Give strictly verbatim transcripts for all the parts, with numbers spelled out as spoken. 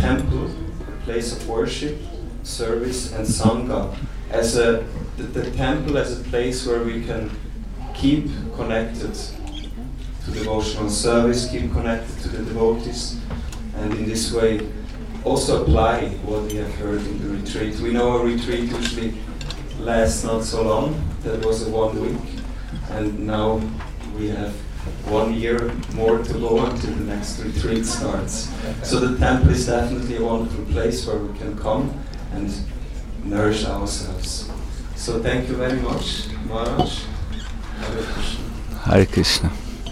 temple, a place of worship, service, and sangha, as a the, the temple as a place where we can keep connected to devotional service, keep connected to the devotees, and in this way also apply what we have heard in the retreat. We know a retreat usually lasts not so long. That was a one week, and now we have one year more to go until the next retreat starts. So the temple is definitely a wonderful place where we can come and nourish ourselves. So thank you very much, Maharaj. Hare Krishna. Hare Krishna.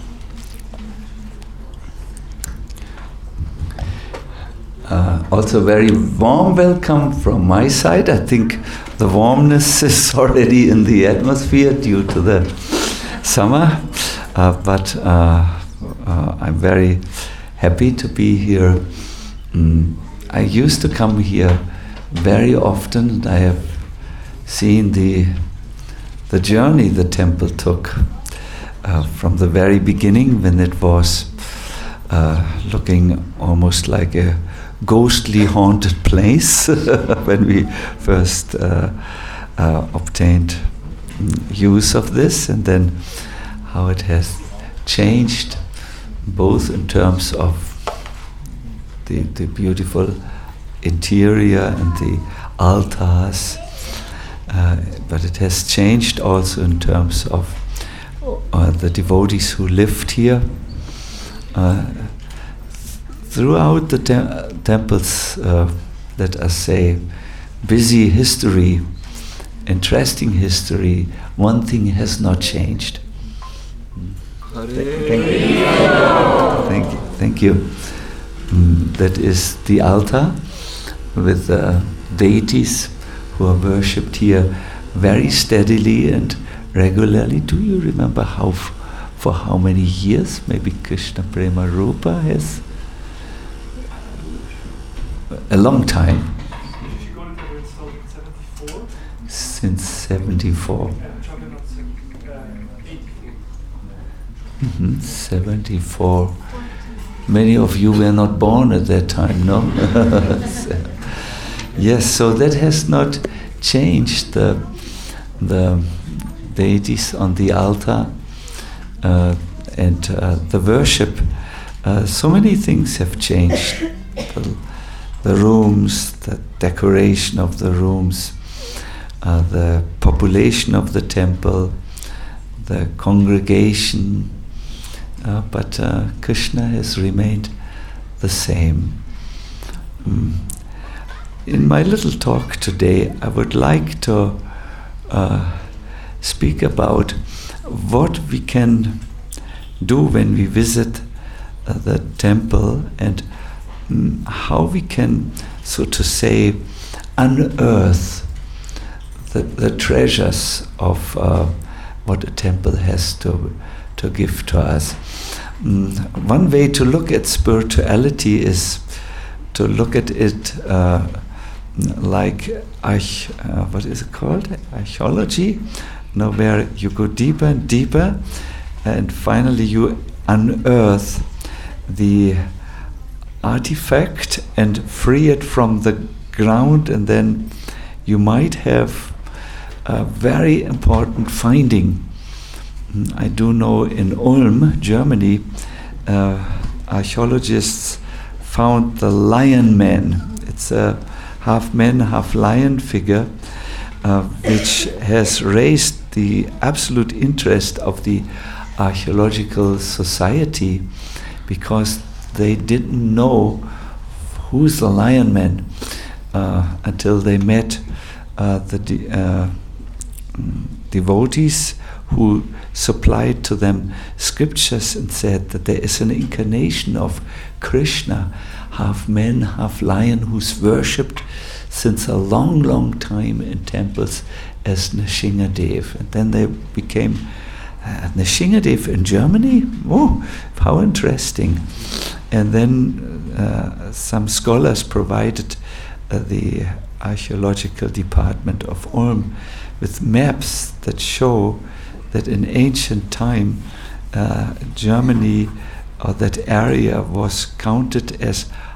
Uh, also very warm welcome from my side. I think the warmness is already in the atmosphere due to the summer, uh, but uh, uh, I'm very happy to be here. Mm, I used to come here very often, and I have seen the the journey the temple took uh, from the very beginning, when it was uh, looking almost like a ghostly haunted place when we first uh, uh, obtained use of this, and then how it has changed both in terms of the, the beautiful interior and the altars, uh, but it has changed also in terms of uh, the devotees who lived here. Uh, Throughout the te- temple's, uh, let us say, busy history, interesting history, one thing has not changed. Th- thank you. Thank you. Thank you. Mm, that is the altar with uh, deities who are worshipped here very steadily and regularly. Do you remember how, f- for how many years? Maybe Krishna Prema Rupa has. A long time. Since seventy-four. Mm-hmm. seventy-four. Many of you were not born at that time, no? Yes, so that has not changed. The, the deities on the altar uh, and uh, the worship. Uh, so many things have changed. The, The rooms, the decoration of the rooms, uh, the population of the temple, the congregation, uh, but uh, Krishna has remained the same. Mm. In my little talk today, I would like to uh, speak about what we can do when we visit uh, the temple, and Mm, how we can, so to say, unearth the, the treasures of uh, what a temple has to to give to us. Mm, one way to look at spirituality is to look at it uh, like arch, uh, what is it called? Archaeology, no, where you go deeper and deeper, and finally you unearth the artifact and free it from the ground, and then you might have a very important finding. I do know in Ulm, Germany, uh, archaeologists found the lion man. It's a half man, half lion figure, uh, which has raised the absolute interest of the archaeological society, because they didn't know who's the lion man uh, until they met uh, the de- uh, devotees who supplied to them scriptures and said that there is an incarnation of Krishna, half man, half lion, who's worshipped since a long, long time in temples as Nrsingadev. And then they became uh, Nrsingadev in Germany? Oh, how interesting. And then uh, some scholars provided uh, the archaeological department of Ulm with maps that show that in ancient time uh, Germany, or that area, was counted as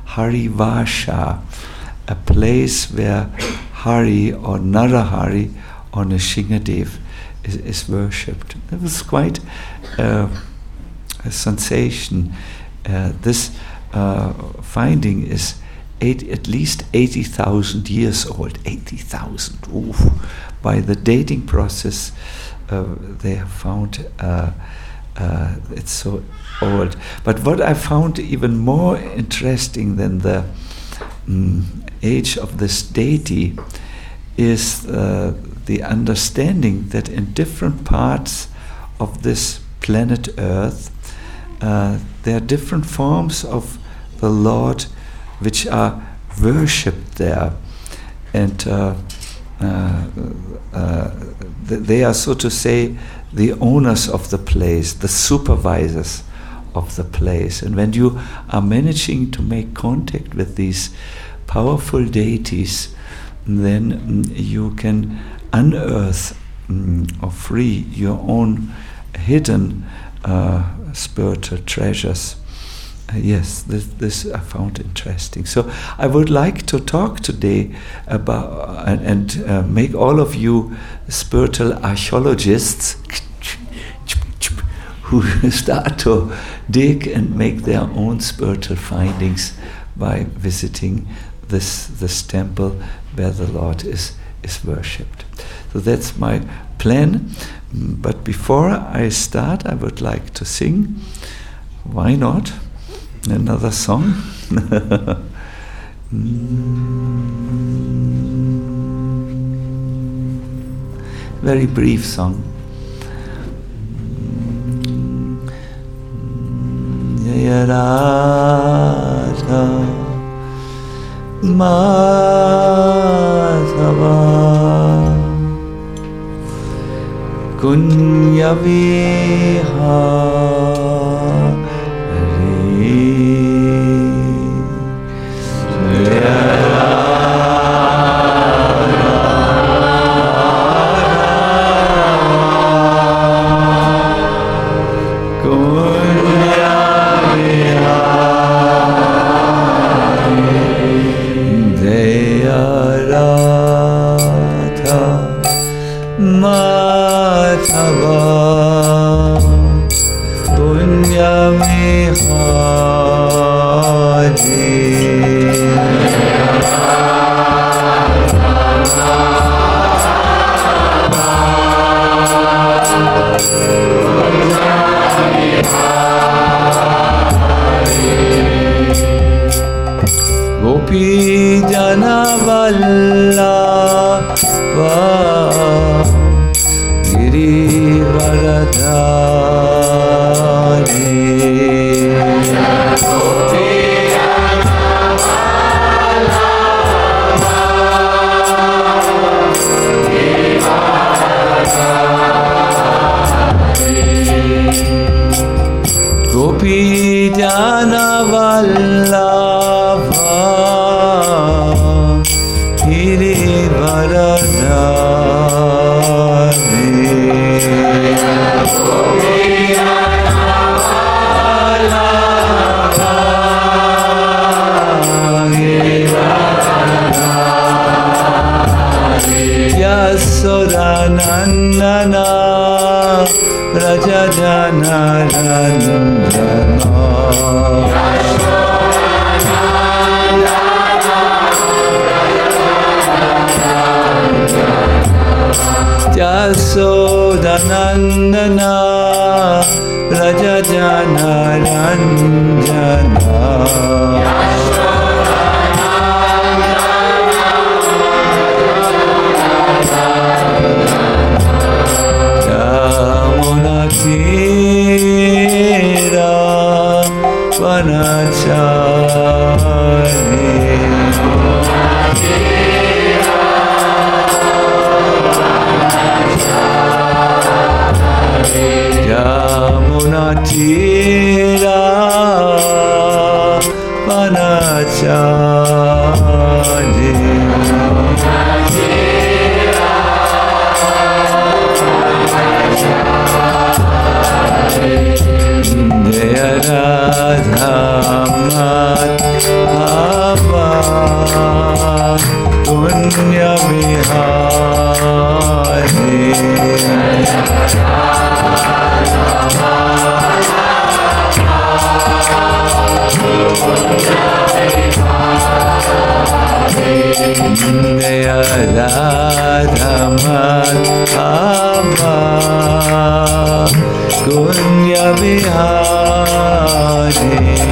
Harivasha, a place where Hari or Narahari or Nrsingadev is, is worshipped. It was quite uh, a sensation. Uh, this uh, finding is eight, at least eighty thousand years old. eighty thousand, oof. By the dating process, uh, they have found uh, uh, it's so old. But what I found even more interesting than the um, age of this deity is uh, the understanding that in different parts of this planet Earth, uh, there are different forms of the Lord which are worshipped there. And uh, uh, uh, th- they are, so to say, the owners of the place, the supervisors of the place. And when you are managing to make contact with these powerful deities, then mm, you can unearth mm, or free your own hidden uh, spiritual treasures. Uh, yes, this, this I found interesting. So I would like to talk today about uh, and, and uh, make all of you spiritual archaeologists who start to dig and make their own spiritual findings by visiting this this temple where the Lord is is worshipped. So that's my plan. But before I start, I would like to sing. Why not? Another song. Very brief song. Jaya Radha Madhava Kunya Vihari Jaya Gopi Jana Vallabha Giri Varadhari Gopi Jana Vallabha Giri Varadhari Gopi Jana Vallabha Giri Varadhari Yasodanandana Rajajana Ranjana Yasodanandana Rajajana Ranjana Yamuna Tira Vanachari Yamuna Tira Vanachari Jaya Radha Madhava Punya Vihari Jaya Radha Madhava Punya Vihari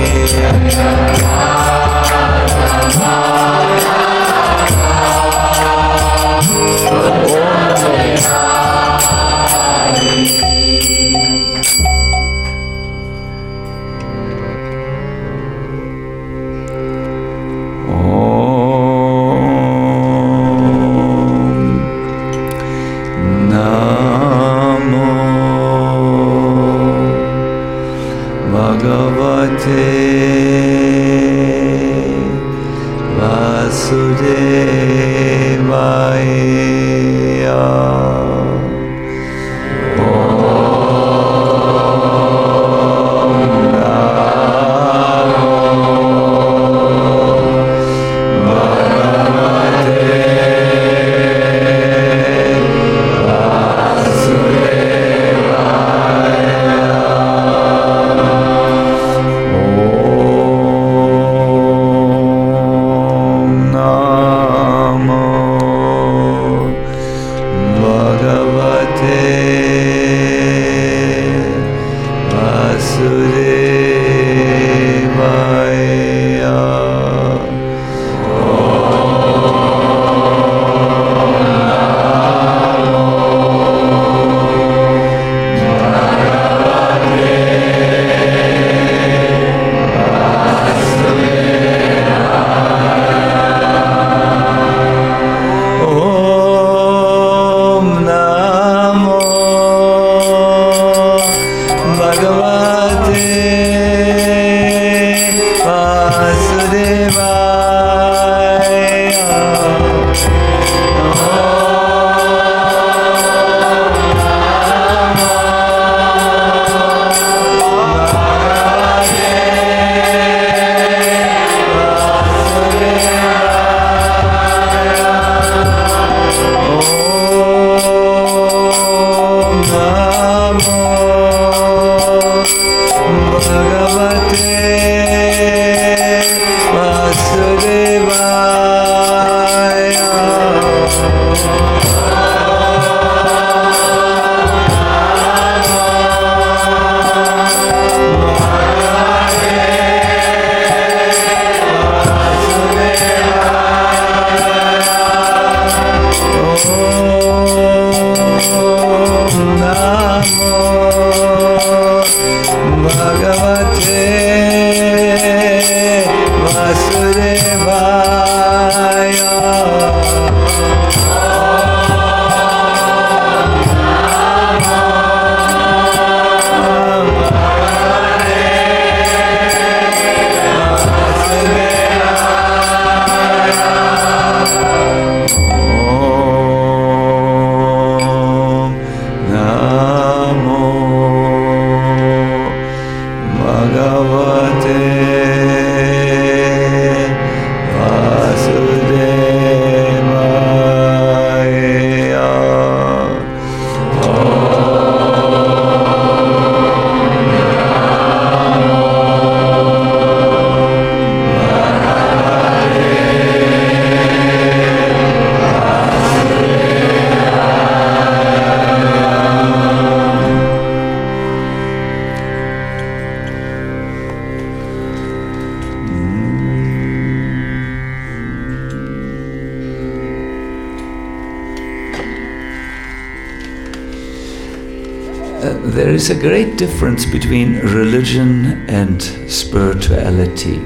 there is a great difference between religion and spirituality.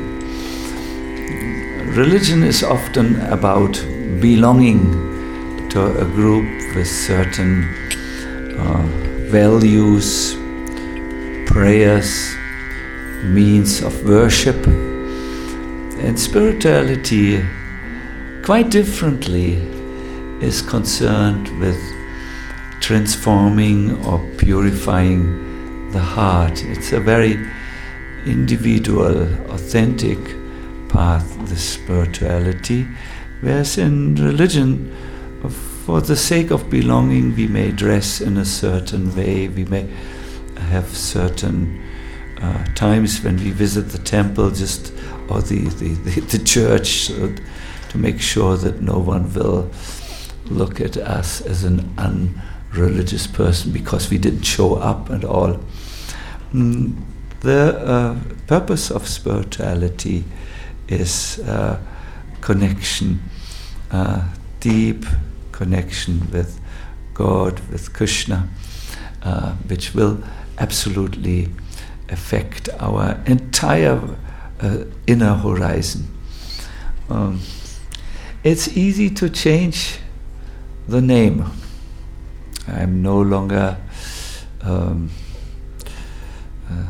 Religion is often about belonging to a group with certain uh, values, prayers, means of worship. And spirituality, quite differently, is concerned with transforming or purifying the heart. It's a very individual, authentic path, this spirituality, whereas in religion, for the sake of belonging, we may dress in a certain way, we may have certain uh, times when we visit the temple just or the, the, the, the church so to make sure that no one will look at us as an unreligious person because we didn't show up and all. Mm, the uh, purpose of spirituality is uh, connection, uh, deep connection with God, with Krishna, uh, which will absolutely affect our entire uh, inner horizon. Um, it's easy to change the name. I'm no longer um, uh,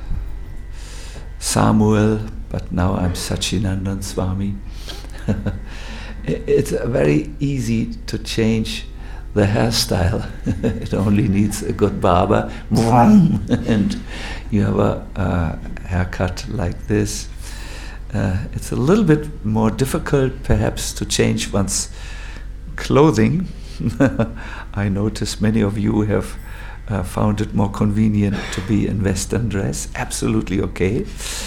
Samuel, but now I'm Sachinandan Swami. It's very easy to change the hairstyle. It only needs a good barber, and you have a, a haircut like this. Uh, it's a little bit more difficult, perhaps, to change one's clothing. I notice many of you have uh, found it more convenient to be in Western dress. Absolutely okay.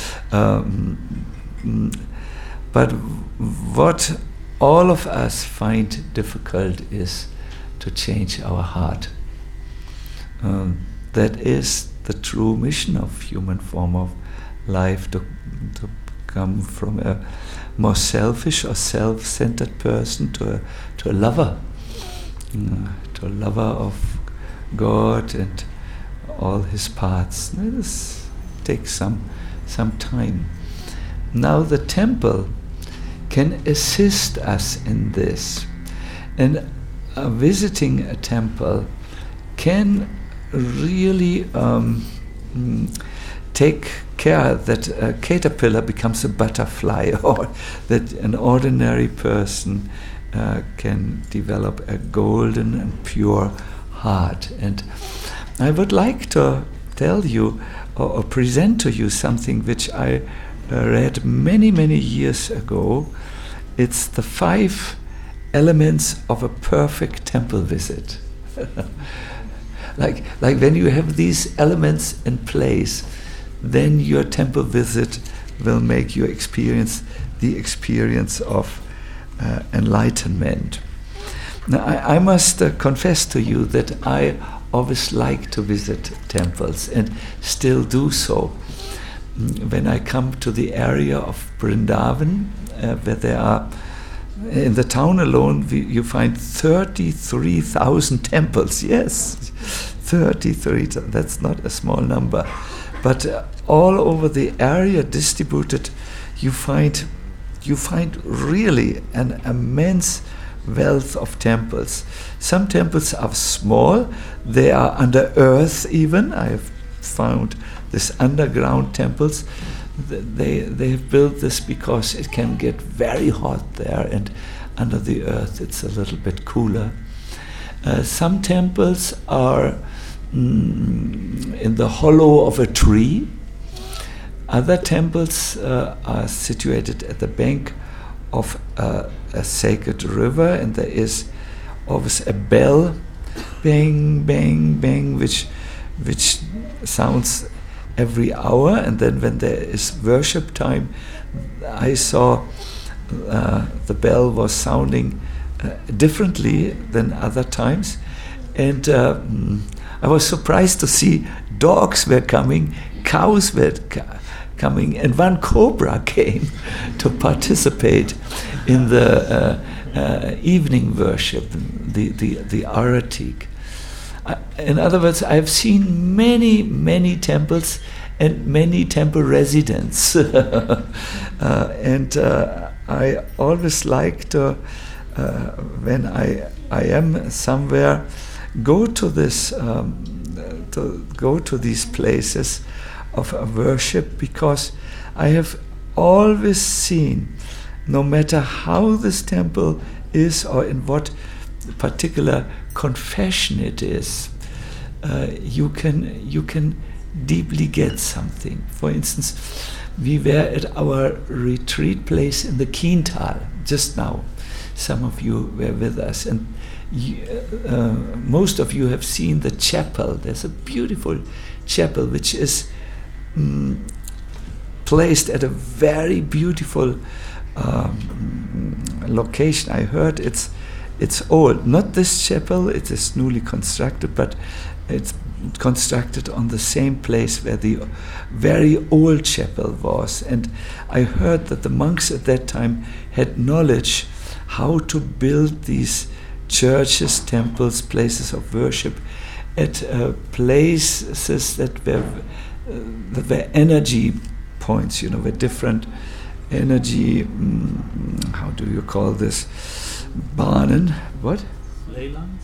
Um, but what all of us find difficult is to change our heart. Um, that is the true mission of human form of life, to, to come from a more selfish or self-centered person to a, to a lover, uh, to a lover of God and all his parts. This takes some, some time. Now the temple can assist us in this. And uh, visiting a temple can really um, mm, take care that a caterpillar becomes a butterfly, or that an ordinary person uh, can develop a golden and pure heart. And I would like to tell you or, or present to you something which I uh, read many, many years ago. It's the five elements of a perfect temple visit. like, like when you have these elements in place, then your temple visit will make you experience the experience of uh, enlightenment. Now, I, I must uh, confess to you that I always like to visit temples and still do so. When I come to the area of Vrindavan, uh, where there are, in the town alone, we, you find thirty-three thousand temples. Yes, thirty-three, that's not a small number. But uh, all over the area distributed, you find, you find really an immense wealth of temples. Some temples are small, they are under earth even. I have found this underground temples. They they have built this because it can get very hot there, and under the earth it's a little bit cooler. Uh, some temples are mm, in the hollow of a tree. Other temples uh, are situated at the bank of a, a sacred river, and there is always a bell, bang, bang, bang, which which sounds every hour. And then when there is worship time, I saw uh, the bell was sounding uh, differently than other times, and uh, I was surprised to see dogs were coming, cows were ca- coming, and one cobra came to participate in the uh, uh, evening worship, the the the Aratik. Uh, in other words, I've seen many, many temples and many temple residents. uh, and uh, I always like to, uh, when I I am somewhere, go to this, um, to go to these places of uh, worship, because I have always seen, no matter how this temple is or in what particular confession it is, uh, you can you can deeply get something. For instance, we were at our retreat place in the Kiental just now. Some of you were with us, and you, uh, most of you have seen the chapel. There's a beautiful chapel which is um, placed at a very beautiful um, location. I heard it's it's old. Not this chapel, it is newly constructed, but it's constructed on the same place where the very old chapel was. And I heard that the monks at that time had knowledge how to build these churches, temples, places of worship at uh, places that were uh, that were energy points, you know, were different energy, mm, how do you call this? Bahnen, what? Leylands?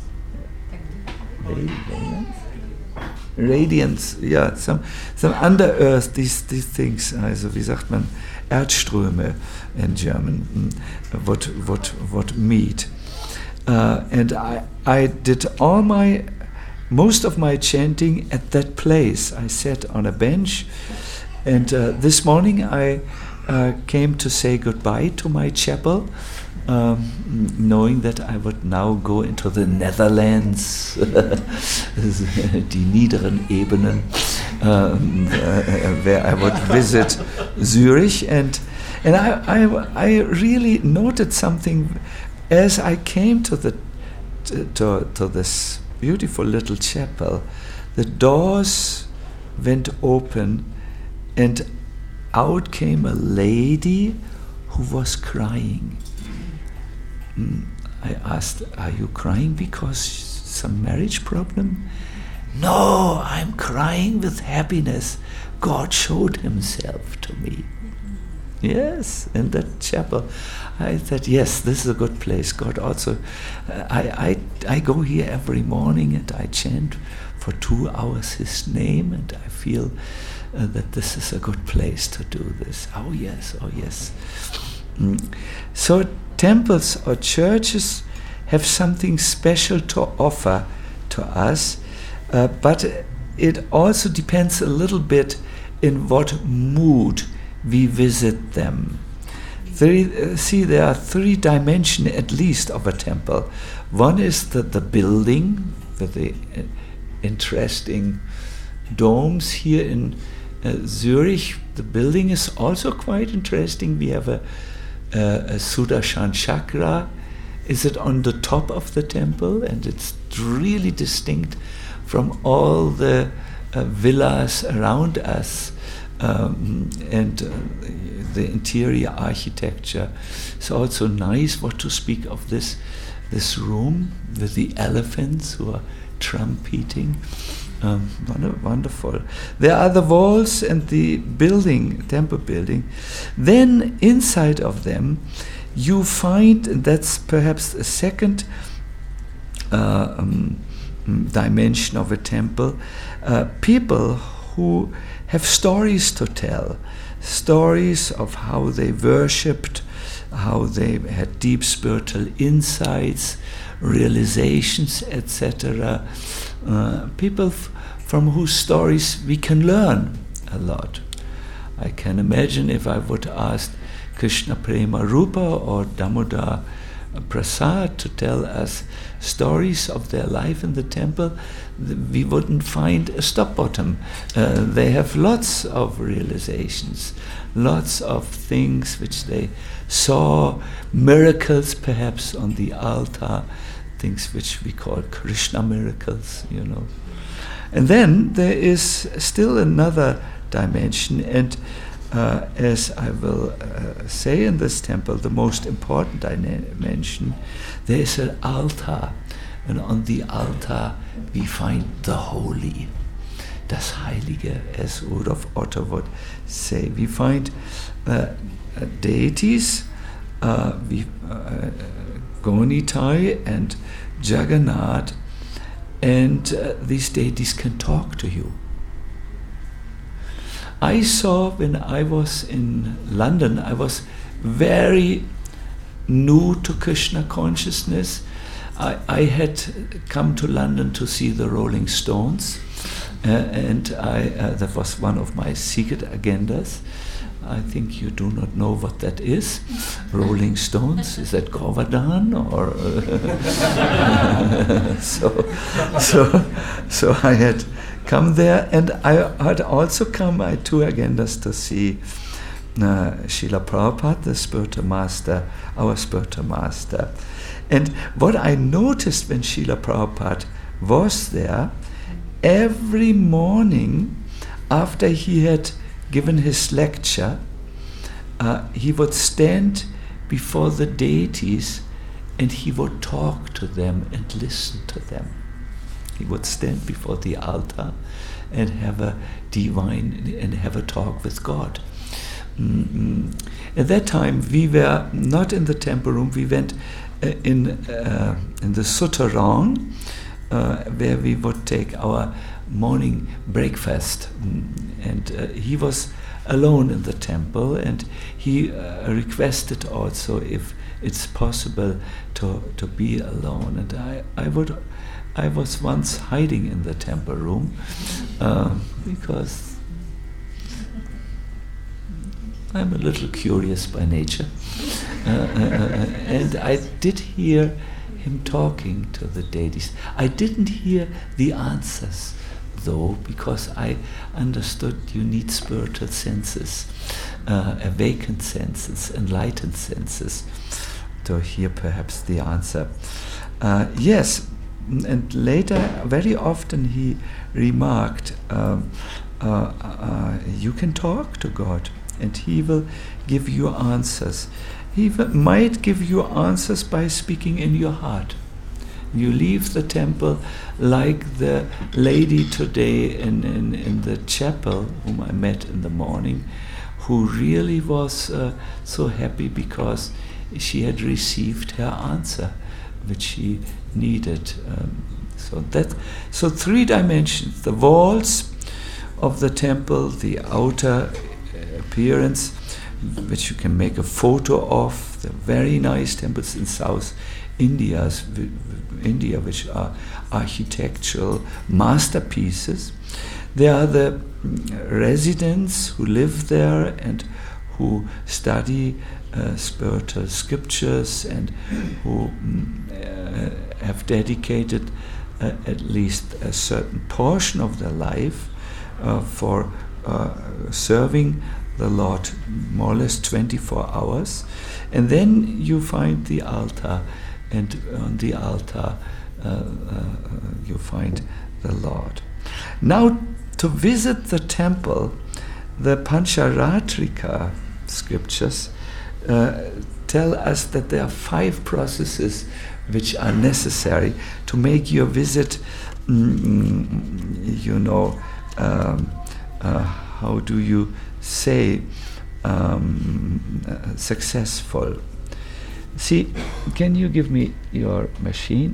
Leylands? Radiance, yeah, some some under earth, these these things, also wie sagt man, Erdströme in German, mm, what what what meet. Uh, and I I did all my most of my chanting at that place. I sat on a bench, and uh, this morning I uh, came to say goodbye to my chapel, um, knowing that I would now go into the Netherlands, die niederen Ebenen, um, uh, where I would visit Zurich, and and I, I I really noted something as I came to the to to this beautiful little chapel. The doors went open, and out came a lady who was crying. Mm, I asked, "Are you crying because some marriage problem?" "No, I'm crying with happiness. God showed himself to me." Yes, in that chapel. I said, yes, this is a good place. God also, uh, I, I, I go here every morning and I chant for two hours His name, and I feel uh, that this is a good place to do this. Oh yes, oh yes. Mm. So temples or churches have something special to offer to us, uh, but it also depends a little bit in what mood we visit them. Three, uh, see, there are three dimensions at least of a temple. One is the, the building with the uh, interesting domes here in uh, Zurich. The building is also quite interesting. We have a, uh, a Sudarshan chakra. Is it on the top of the temple? And it's really distinct from all the uh, villas around us. Um, and uh, the interior architecture. It's also nice. What to speak of this this room with the elephants who are trumpeting. Um, wonderful. There are the walls and the building, temple building. Then inside of them, you find, and that's perhaps a second uh, um, dimension of a temple, uh, people who have stories to tell, stories of how they worshipped, how they had deep spiritual insights, realizations, et cetera. Uh, people f- from whose stories we can learn a lot. I can imagine if I would ask Krishna Prema Rupa or Damodar Prasad to tell us stories of their life in the temple, we wouldn't find a stop bottom. Uh, they have lots of realizations, lots of things which they saw, miracles perhaps on the altar, things which we call Krishna miracles, you know. And then there is still another dimension, and Uh, as I will uh, say in this temple, the most important dimension, there is an altar, and on the altar we find the holy, das Heilige, as Rudolf Otto would say. We find uh, uh, deities, uh, we, uh, Gonitai and Jagannath, and uh, these deities can talk to you. I saw when I was in London, I was very new to Krishna consciousness. I, I had come to London to see the Rolling Stones, Uh, and I, uh, that was one of my secret agendas. I think you do not know what that is. Rolling Stones, is that Govardhan or? Uh, so, so, so I had come there, and I had also come. I had two agendas to see uh, Srila Prabhupada, the spiritual master, our spiritual master. And what I noticed when Srila Prabhupada was there, every morning after he had given his lecture, uh, he would stand before the deities and he would talk to them and listen to them. He would stand before the altar and have a divine and have a talk with God. Mm-hmm. At that time, we were not in the temple room. We went uh, in uh, in the souterrain, uh, where we would take our morning breakfast. And uh, he was alone in the temple, and he uh, requested also if it's possible to to be alone. And I I would. I was once hiding in the temple room uh, because I'm a little curious by nature. Uh, uh, and I did hear him talking to the deities. I didn't hear the answers, though, because I understood you need spiritual senses, uh, awakened senses, enlightened senses, to hear perhaps the answer. Uh, yes. And later, very often he remarked, um, uh, uh, you can talk to God and he will give you answers. He w- might give you answers by speaking in your heart. You leave the temple like the lady today in, in, in the chapel whom I met in the morning, who really was uh, so happy because she had received her answer, which she needed. Um, so that, so three dimensions: the walls of the temple, the outer appearance, which you can make a photo of, the very nice temples in South India, India, which are architectural masterpieces. There are the residents who live there and who study uh, spiritual scriptures and who uh, have dedicated uh, at least a certain portion of their life uh, for uh, serving the Lord more or less twenty-four hours. And then you find the altar, and on the altar uh, uh, you find the Lord. Now, to visit the temple, the Pancharatrika scriptures uh, tell us that there are five processes which are necessary to make your visit, mm, you know, um, uh, how do you say, um, uh, successful. See, can you give me your machine?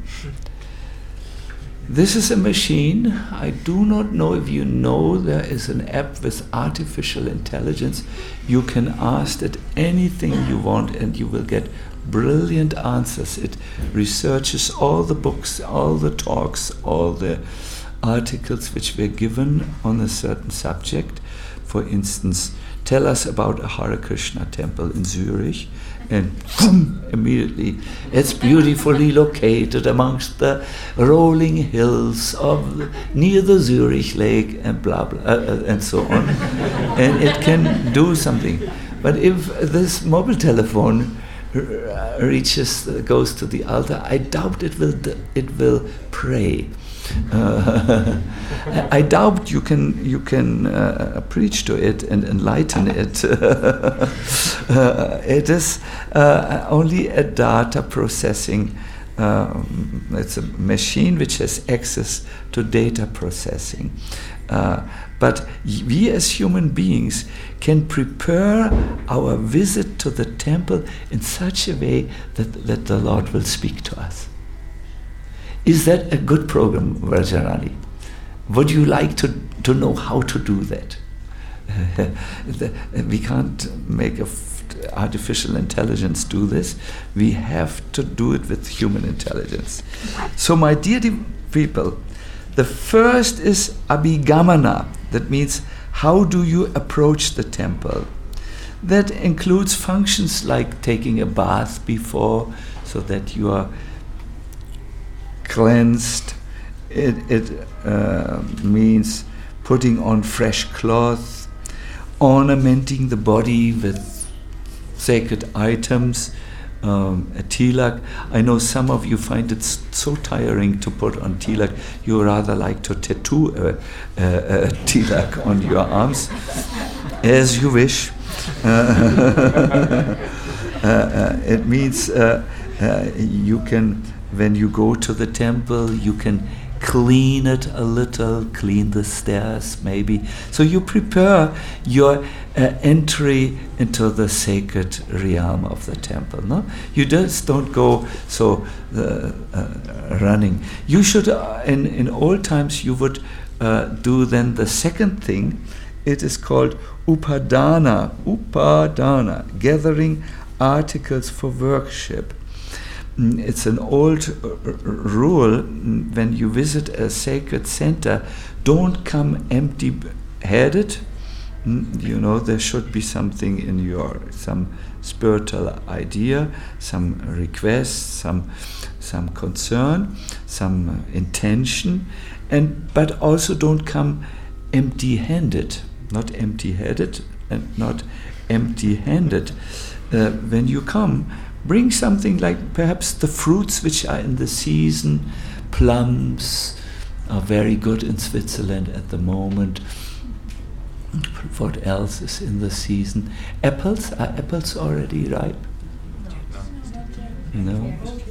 This is a machine. I do not know if you know there is an app with artificial intelligence. You can ask it anything you want and you will get brilliant answers. It researches all the books, all the talks, all the articles which were given on a certain subject. For instance, tell us about a Hare Krishna temple in Zurich, and boom, immediately it's beautifully located amongst the rolling hills of the, near the Zurich Lake, and blah blah uh, and so on. And it can do something. But if this mobile telephone r- reaches uh, goes to the altar, I doubt it will d- it will pray. Uh, I doubt you can you can uh, preach to it and enlighten it. uh, it is uh, only a data processing. Um, it's a machine which has access to data processing. Uh, but we as human beings can prepare our visit to the temple in such a way that, that the Lord will speak to us. Is that a good program, Vrajarani? Would you like to, to know how to do that? the, we can't make a f- artificial intelligence do this. We have to do it with human intelligence. So, my dear de- people, The first is abhigamana. That means, how do you approach the temple? That includes functions like taking a bath before, so that you are cleansed. It, it uh, means putting on fresh cloth, ornamenting the body with sacred items, um, a tilak. I know some of you find it s- so tiring to put on tilak. You rather like to tattoo a, a, a tilak on your arms, as you wish. Uh, uh, uh, it means uh, uh, you can, when you go to the temple, you can clean it a little, clean the stairs maybe. So you prepare your uh, entry into the sacred realm of the temple. No, you just don't go so uh, uh, running. You should, uh, in in old times, you would uh, do then the second thing. It is called upadana, upadana, gathering articles for worship. Mm, It's an old uh, r- rule. mm, When you visit a sacred center, don't come empty-headed. Mm, You know, there should be something in your, some spiritual idea, some request, some some concern, some uh, intention, and but also don't come empty-handed. Not empty-headed and not empty-handed. Uh, when you come, bring something like perhaps the fruits which are in the season. Plums are very good in Switzerland at the moment. What else is in the season? Apples? Are apples already ripe? No.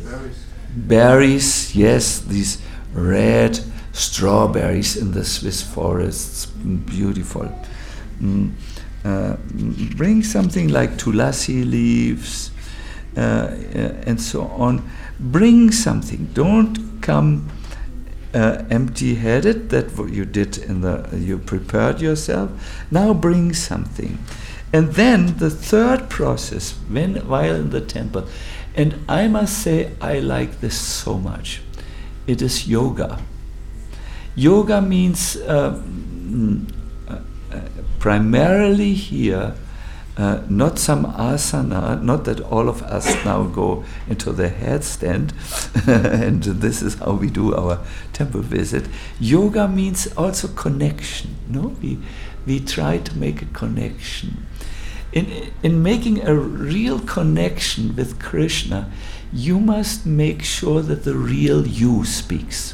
Berries, yes, these red strawberries in the Swiss forests, mm, beautiful. Mm, uh, mm, bring something like tulasi leaves, uh, uh, and so on. Bring something. Don't come uh, empty-headed. That what you did in the. You prepared yourself. Now bring something, and then the third process, when while in the temple, and I must say I like this so much. It is yoga. Yoga means uh, mm, uh, uh, primarily here, uh, not some asana, not that all of us now go into the headstand, and this is how we do our temple visit. Yoga means also connection. No, we we try to make a connection. In in making a real connection with Krishna, you must make sure that the real you speaks.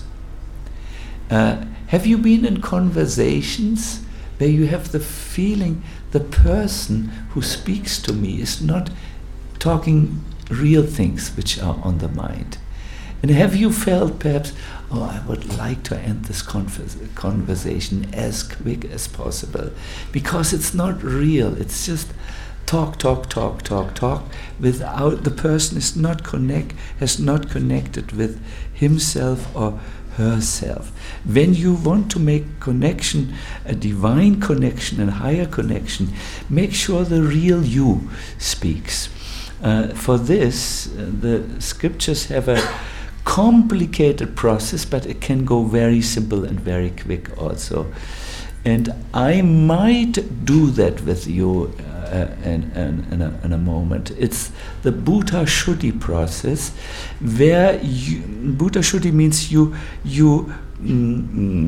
Uh, have you been in conversations where you have the feeling the person who speaks to me is not talking real things which are on the mind? And have you felt perhaps, oh, I would like to end this convers- conversation as quick as possible, because it's not real, it's just talk, talk, talk, talk, talk, without the person is not connect, has not connected with himself or herself. When you want to make connection, a divine connection and higher connection, make sure the real you speaks. Uh, for this, uh, the scriptures have a complicated process, but it can go very simple and very quick also. And I might do that with you uh, in, in, in, a, in a moment. It's the Bhuta Shuddhi process, where you, Bhuta Shuddhi means you you mm,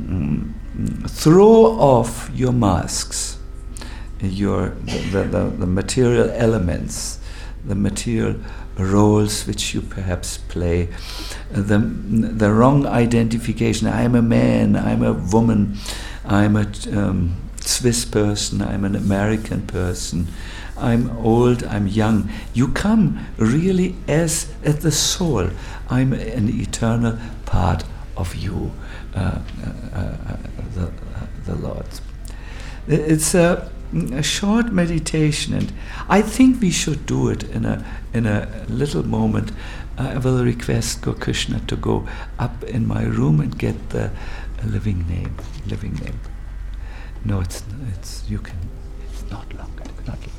mm, throw off your masks, your the, the, the material elements, the material roles which you perhaps play, the the wrong identification. I'm a man, I'm a woman, I'm a um, Swiss person, I'm an American person, I'm old, I'm young. You come really as at the soul. I'm an eternal part of you, uh, uh, uh, the, uh, the Lord. It's a, a short meditation, and I think we should do it in a in a little moment. I will request Gokrishna to go up in my room and get the living name. Living name. No, it's it's you can. It's not long. Not long.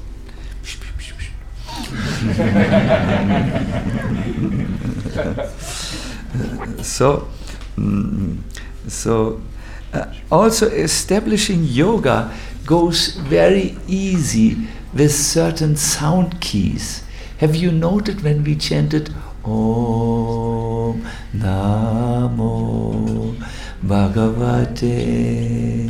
So, mm, So uh, also establishing yoga goes very easy with certain sound keys. Have you noted when we chanted Om Namo Bhagavate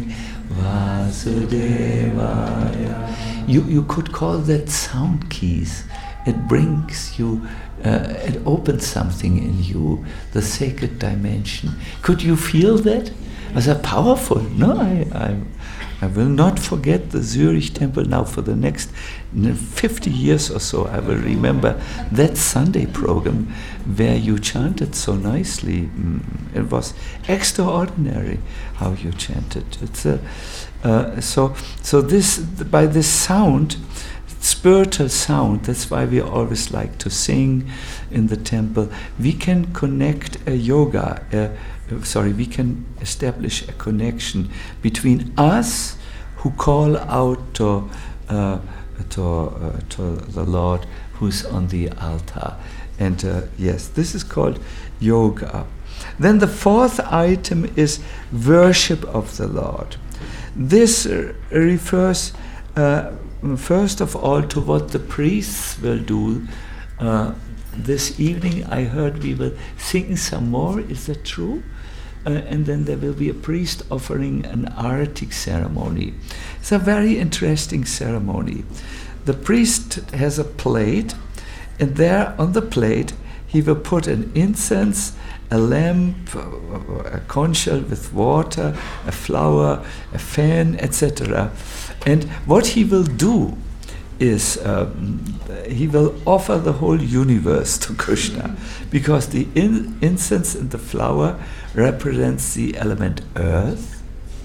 Vasudevaya? You, you could call that sound keys. It brings you, uh, it opens something in you, the sacred dimension. Could you feel that? Was that powerful? No, I, I, I will not forget the Zurich temple now for the next fifty years or so. I will remember that Sunday program where you chanted so nicely. It was extraordinary how you chanted. It's a, uh, so, so this, by this sound, spiritual sound, that's why we always like to sing in the temple, we can connect a yoga, uh, sorry, we can establish a connection between us who call out to, uh, to, uh, to the Lord who's on the altar. And uh, yes, this is called yoga. Then the fourth item is worship of the Lord. This uh, refers uh, first of all to what the priests will do. Uh, this evening I heard we will sing some more, is that true? Uh, and then there will be a priest offering an arati ceremony. It's a very interesting ceremony. The priest has a plate, and there on the plate he will put an incense, a lamp, a conch shell with water, a flower, a fan, et cetera. And what he will do is um, he will offer the whole universe to Krishna, because the in- incense and the flower represents the element earth,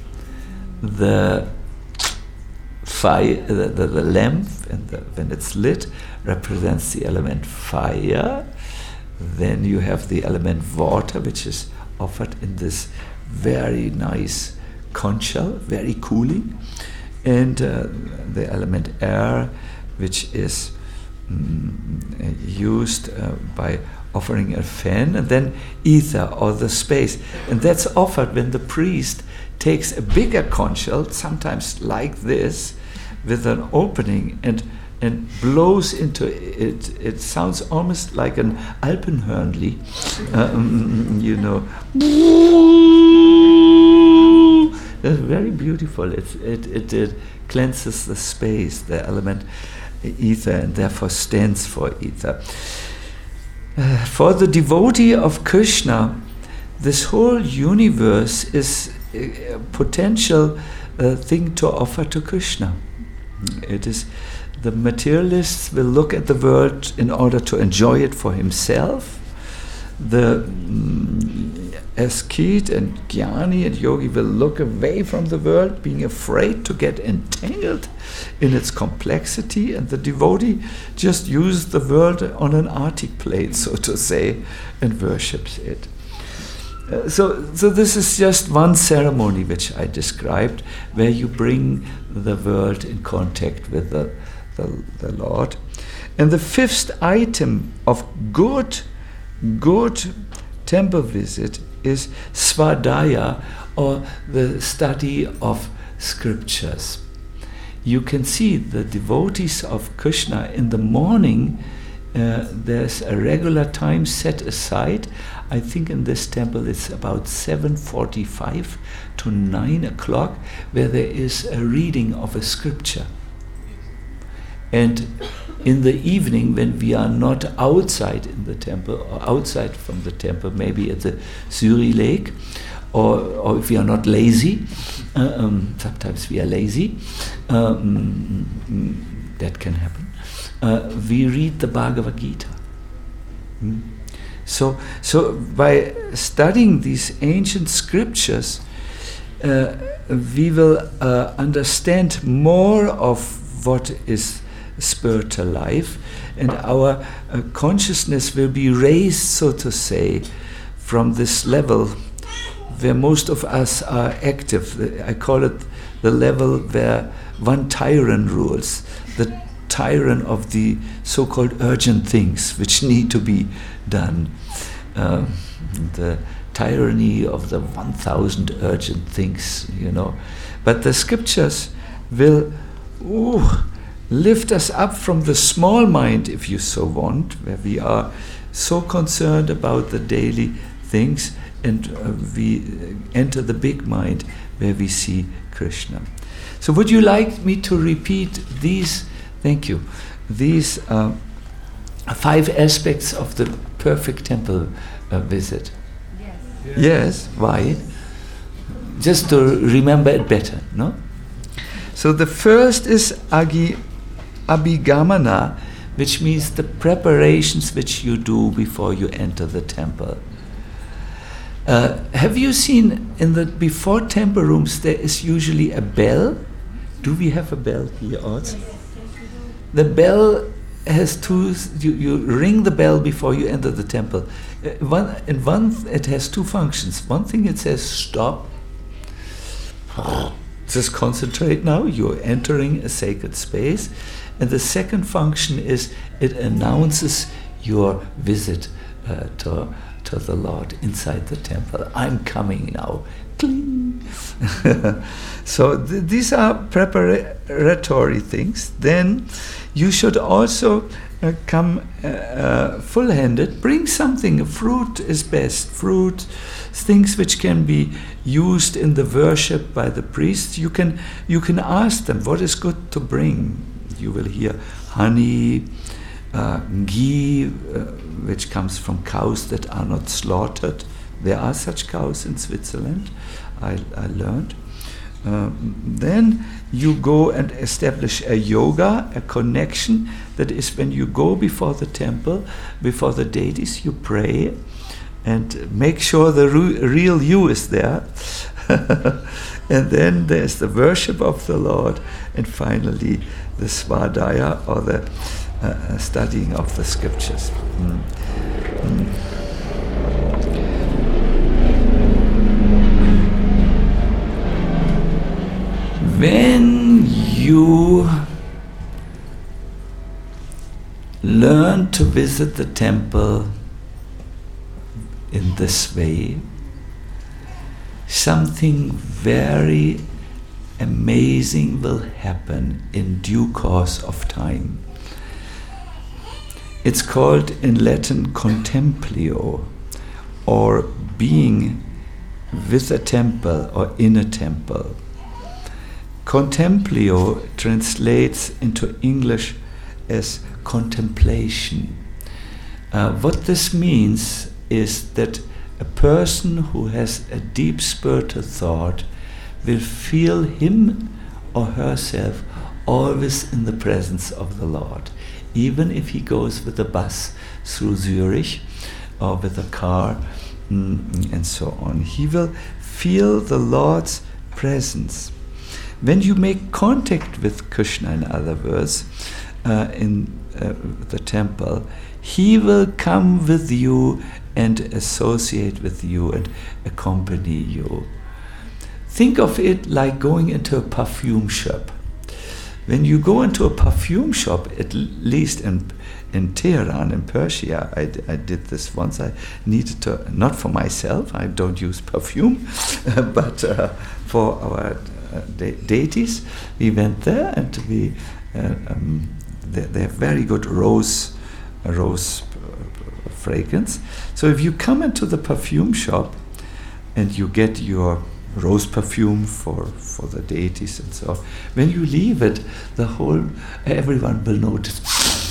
the fire, the, the, the lamp, and the, when it's lit, represents the element fire. Then you have the element water, which is offered in this very nice conch shell, very cooling. And uh, the element air, which is mm, used uh, by offering a fan, and then ether, or the space. And that's offered when the priest takes a bigger conch shell, sometimes like this, with an opening, and and blows into it. It sounds almost like an Alpenhörnli, um, you know. It's very beautiful. It, it, it, it cleanses the space, the element ether, and therefore stands for ether. Uh, for the devotee of Krishna, this whole universe is a, a potential uh, thing to offer to Krishna. It is, the materialists will look at the world in order to enjoy it for himself. The mm, ascete and jnani and yogi will look away from the world, being afraid to get entangled in its complexity, and the devotee just uses the world on an arctic plate, so to say, and worships it. Uh, so, so this is just one ceremony which I described, where you bring the world in contact with the, the, the Lord. And the fifth item of good good temple visit is svadhyaya, or the study of scriptures. You can see the devotees of Krishna in the morning. Uh, there's a regular time set aside. I think in this temple it's about seven forty-five to nine o'clock, where there is a reading of a scripture. And in the evening, when we are not outside in the temple, or outside from the temple, maybe at the Suri Lake, or, or if we are not lazy, uh, um, sometimes we are lazy, um, that can happen, uh, we read the Bhagavad Gita. Mm. So, so by studying these ancient scriptures, uh, we will uh, understand more of what is spiritual life, and our uh, consciousness will be raised, so to say, from this level where most of us are active. I call it the level where one tyrant rules, the tyrant of the so-called urgent things which need to be done. Um, the tyranny of the one thousand urgent things, you know. But the scriptures will ooh, lift us up from the small mind, if you so want, where we are so concerned about the daily things, and uh, we enter the big mind where we see Krishna. So would you like me to repeat these, thank you, these uh, five aspects of the perfect temple uh, visit? Yes. Yes. Yes, why? Just to remember it better, no? So the first is agi, abhigamana, which means the preparations which you do before you enter the temple. Uh, have you seen in the before temple rooms there is usually a bell? Do we have a bell here also? The bell has two. You, you ring the bell before you enter the temple. Uh, one in one it has two functions. One thing it says stop. Just concentrate now. You're entering a sacred space, and the second function is it announces your visit uh, to. to the Lord inside the temple. I'm coming now. Cling. So th- these are preparatory things. Then you should also uh, come uh, uh, full-handed. Bring something. Fruit is best. Fruit, things which can be used in the worship by the priests. You can you can ask them what is good to bring. You will hear honey, Uh, ghee, uh, which comes from cows that are not slaughtered. There are such cows in Switzerland, I, I learned. Uh, then you go and establish a yoga, a connection. That is when you go before the temple, before the deities, you pray and make sure the re- real you is there. And then there's the worship of the Lord, and finally the svadhyaya, or the Uh, studying of the scriptures. Mm. Mm. When you learn to visit the temple in this way, something very amazing will happen in due course of time. It's called in Latin contemplio, or being with a temple or in a temple. Contemplio translates into English as contemplation. Uh, what this means is that a person who has a deep spiritual thought will feel him or herself always in the presence of the Lord. Even if he goes with a bus through Zurich or with a car mm, and so on, he will feel the Lord's presence. When you make contact with Krishna, in other words, uh, in uh, the temple, he will come with you and associate with you and accompany you. Think of it like going into a perfume shop. When you go into a perfume shop, at least in in Tehran, in Persia, I, d- I did this once. I needed to, not for myself, I don't use perfume, but uh, for our uh, de- deities, we went there, and we uh, um, they, they have very good rose uh, rose uh, fragrance. So if you come into the perfume shop and you get your rose perfume for, for the deities and so on, when you leave it, the whole, everyone will notice,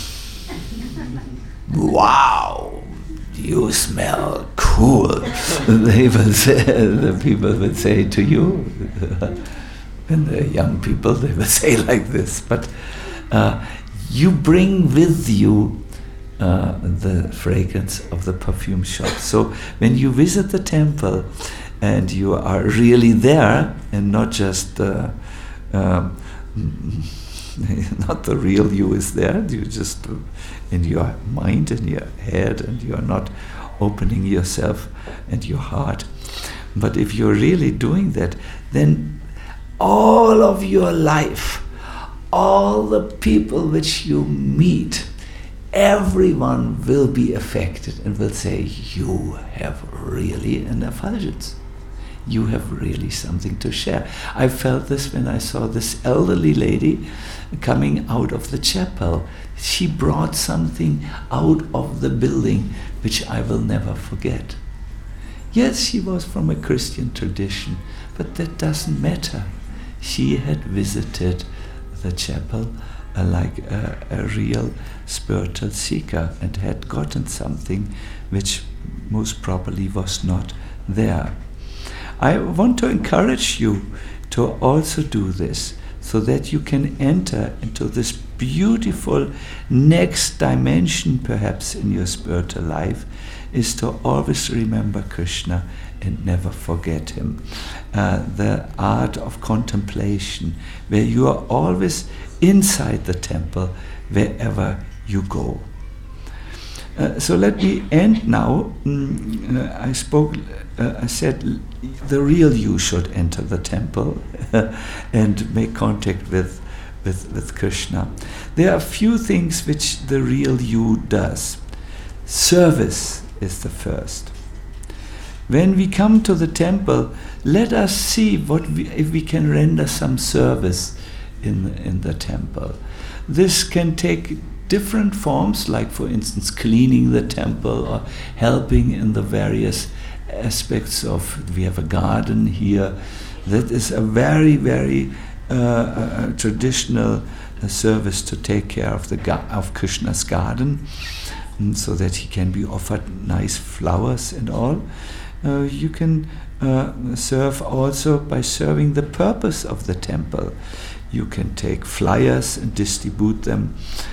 wow, you smell cool. They will say, the people will say to you, and the young people, they will say like this, but uh, you bring with you uh, the fragrance of the perfume shop. So when you visit the temple, and you are really there, and not just uh, um, not the real you is there. You just uh, in your mind, in your head, and you are not opening yourself and your heart. But if you're really doing that, then all of your life, all the people which you meet everyone will be affected and will say, you have really an effulgence. You have really something to share. I felt this when I saw this elderly lady coming out of the chapel. She brought something out of the building which I will never forget. Yes, she was from a Christian tradition, but that doesn't matter. She had visited the chapel uh, like a, a real spiritual seeker and had gotten something which most probably was not there. I want to encourage you to also do this, so that you can enter into this beautiful next dimension perhaps in your spiritual life, is to always remember Krishna and never forget him. Uh, the art of contemplation, where you are always inside the temple wherever you go. Uh, so let me end now. Mm, uh, I spoke, uh, I said the real you should enter the temple and make contact with, with, with Krishna. There are a few things which the real you does. Service is the first. When we come to the temple, let us see what we, if we can render some service in, in the temple. This can take different forms, like for instance cleaning the temple or helping in the various aspects of, we have a garden here. That is a very, very uh, uh, traditional uh, service to take care of the ga- of Krishna's garden, and so that he can be offered nice flowers and all. Uh, you can uh, serve also by serving the purpose of the temple. You can take flyers and distribute them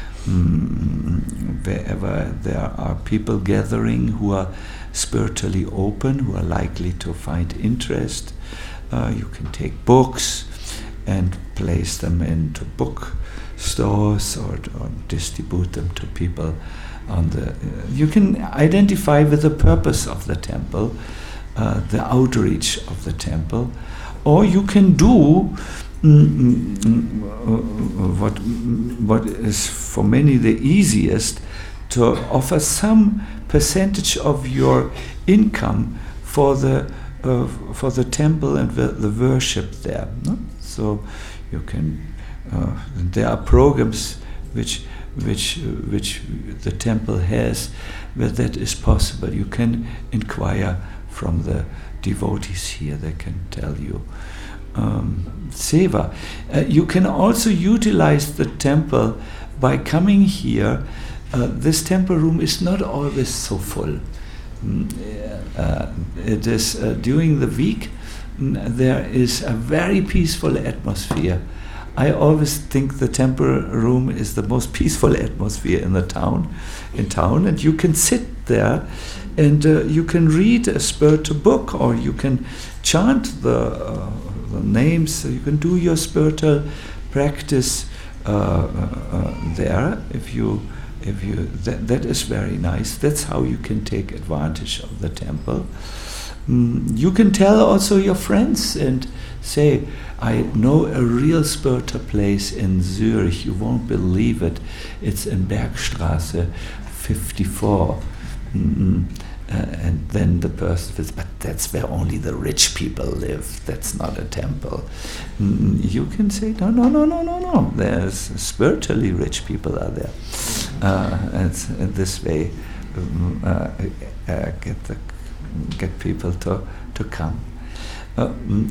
mm, wherever there are people gathering who are spiritually open, who are likely to find interest. Uh, you can take books and place them into book stores or, or distribute them to people on the. Uh, you can identify with the purpose of the temple, uh, the outreach of the temple, or you can do mm, mm, what what is for many the easiest, to offer some percentage of your income for the uh, for the temple and the, the worship there. No? So you can. Uh, there are programs which which uh, which the temple has where that is possible. You can inquire from the devotees here; they can tell you. Um, seva. Uh, you can also utilize the temple by coming here. Uh, this temple room is not always so full. Mm, uh, it is uh, during the week. Mm, there is a very peaceful atmosphere. I always think the temple room is the most peaceful atmosphere in the town, in town, and you can sit there, and uh, you can read a spiritual book, or you can chant the, uh, the names. You can do your spiritual practice uh, uh, there. If you, if you, that, that is very nice. That's how you can take advantage of the temple. Mm, you can tell also your friends and say, I know a real spiritual place in Zurich, you won't believe it. It's in Bergstraße fifty-four. Mm-hmm. Uh, and then the person says, but that's where only the rich people live, that's not a temple. Mm, you can say, no, no, no, no, no, no. There's spiritually rich people are there. Uh, and, and this way um, uh, uh, get the get people to, to come. Uh, mm,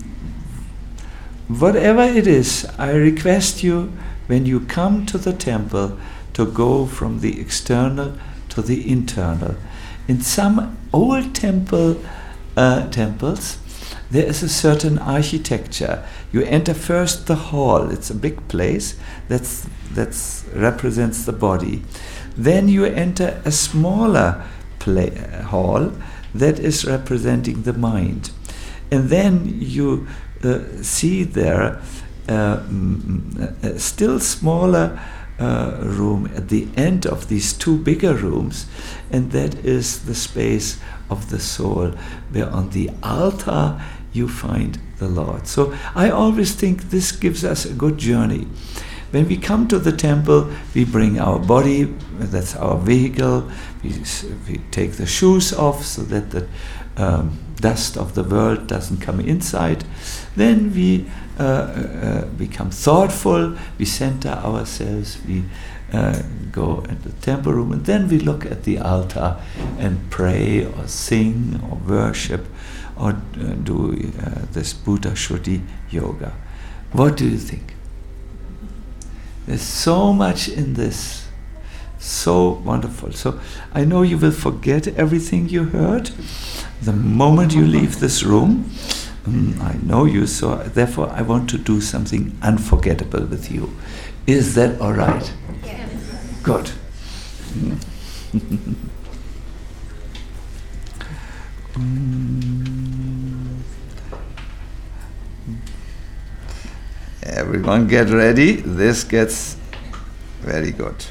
Whatever it is, I request you, when you come to the temple, to go from the external to the internal. In some old temple uh, temples, there is a certain architecture. You enter first the hall. It's a big place that's that's represents the body. Then you enter a smaller play, hall that is representing the mind. And then you Uh, see there uh, a still smaller uh, room at the end of these two bigger rooms, and that is the space of the soul, where on the altar you find the Lord. So I always think this gives us a good journey. when we come to the temple, we bring our body, that's our vehicle, we, we take the shoes off so that the um, dust of the world doesn't come inside. Then we uh, uh, become thoughtful, we center ourselves, we uh, go in the temple room, and then we look at the altar and pray or sing or worship or uh, do uh, this Buddha Shuddhi yoga. What do you think? There's so much in this, so wonderful. So I know you will forget everything you heard the moment you leave this room. Mm, I know you, so therefore I want to do something unforgettable with you. Is that all right? Yes. Good. Everyone get ready. This gets very good.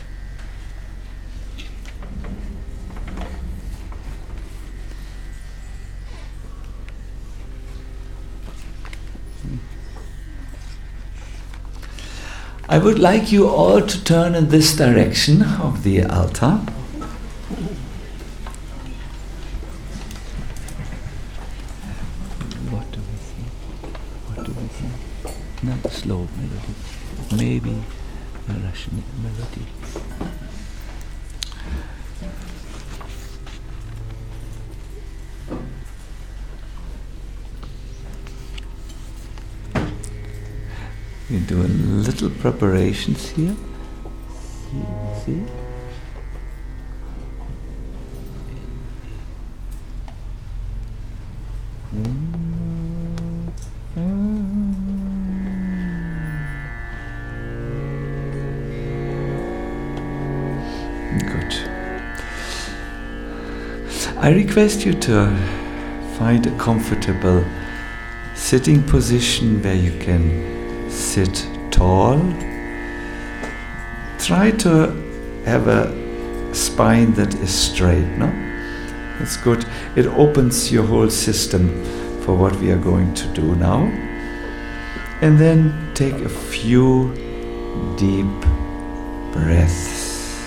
I would like you all to turn in this direction of the altar. What do we see? What do we see? Not a slow melody. Maybe a Russian melody. We're doing little preparations here. See? See? Good. I request you to find a comfortable sitting position where you can sit tall. Try to have a spine that is straight, no? That's good. It opens your whole system for what we are going to do now. And then take a few deep breaths.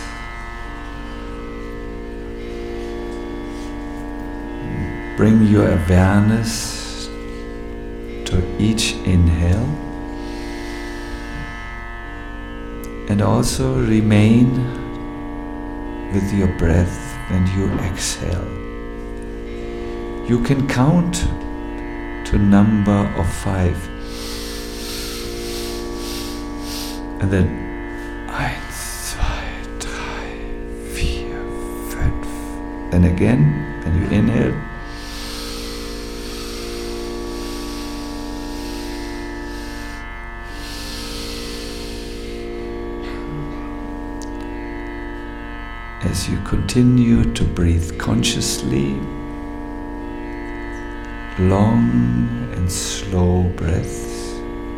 Bring your awareness to each inhale. And also remain with your breath when you exhale. You can count to number of five. And then eins, zwei, drei, vier, fünf. And again, when you inhale, as you continue to breathe consciously, long and slow breaths,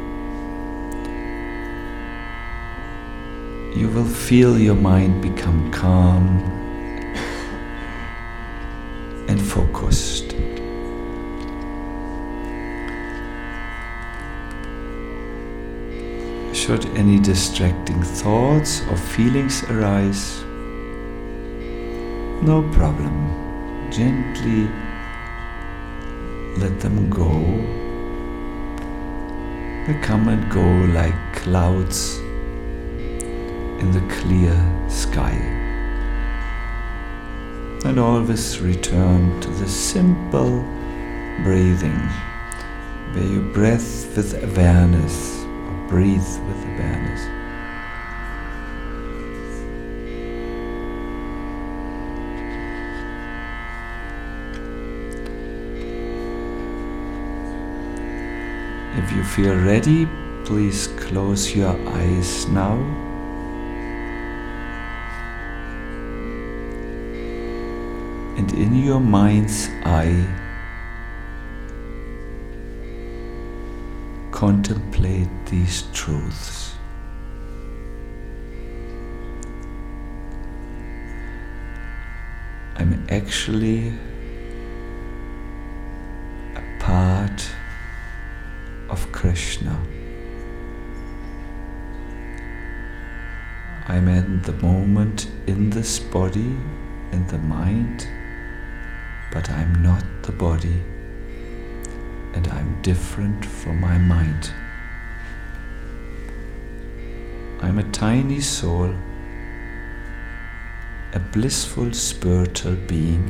you will feel your mind become calm and focused. Should any distracting thoughts or feelings arise, no problem. Gently let them go. They come and go like clouds in the clear sky. And always return to the simple breathing, where you breathe with awareness, or breathe with awareness. If you feel ready, please close your eyes now. And in your mind's eye, contemplate these truths. I'm actually a part of Krishna. I'm in the moment in this body, in the mind, but I'm not the body, and I'm different from my mind. I'm a tiny soul, a blissful spiritual being.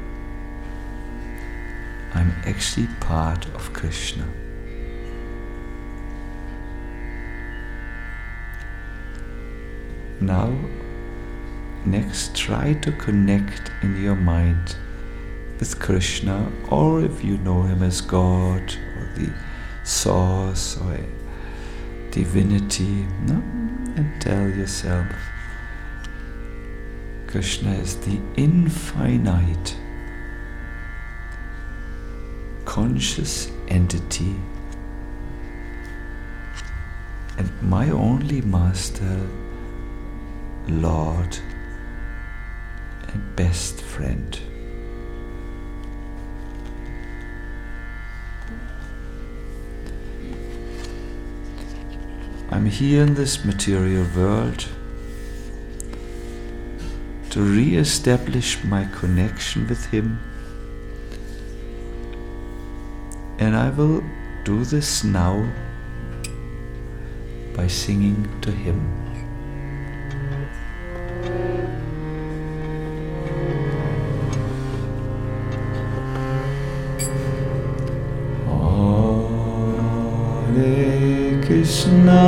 I'm actually part of Krishna. Now, next, try to connect in your mind with Krishna, or if you know him as God, or the source, or a divinity, no? And tell yourself, Krishna is the infinite, conscious entity, and my only master, Lord, and best friend. I'm here in this material world to re-establish my connection with him, and I will do this now by singing to him. Hare Krishna,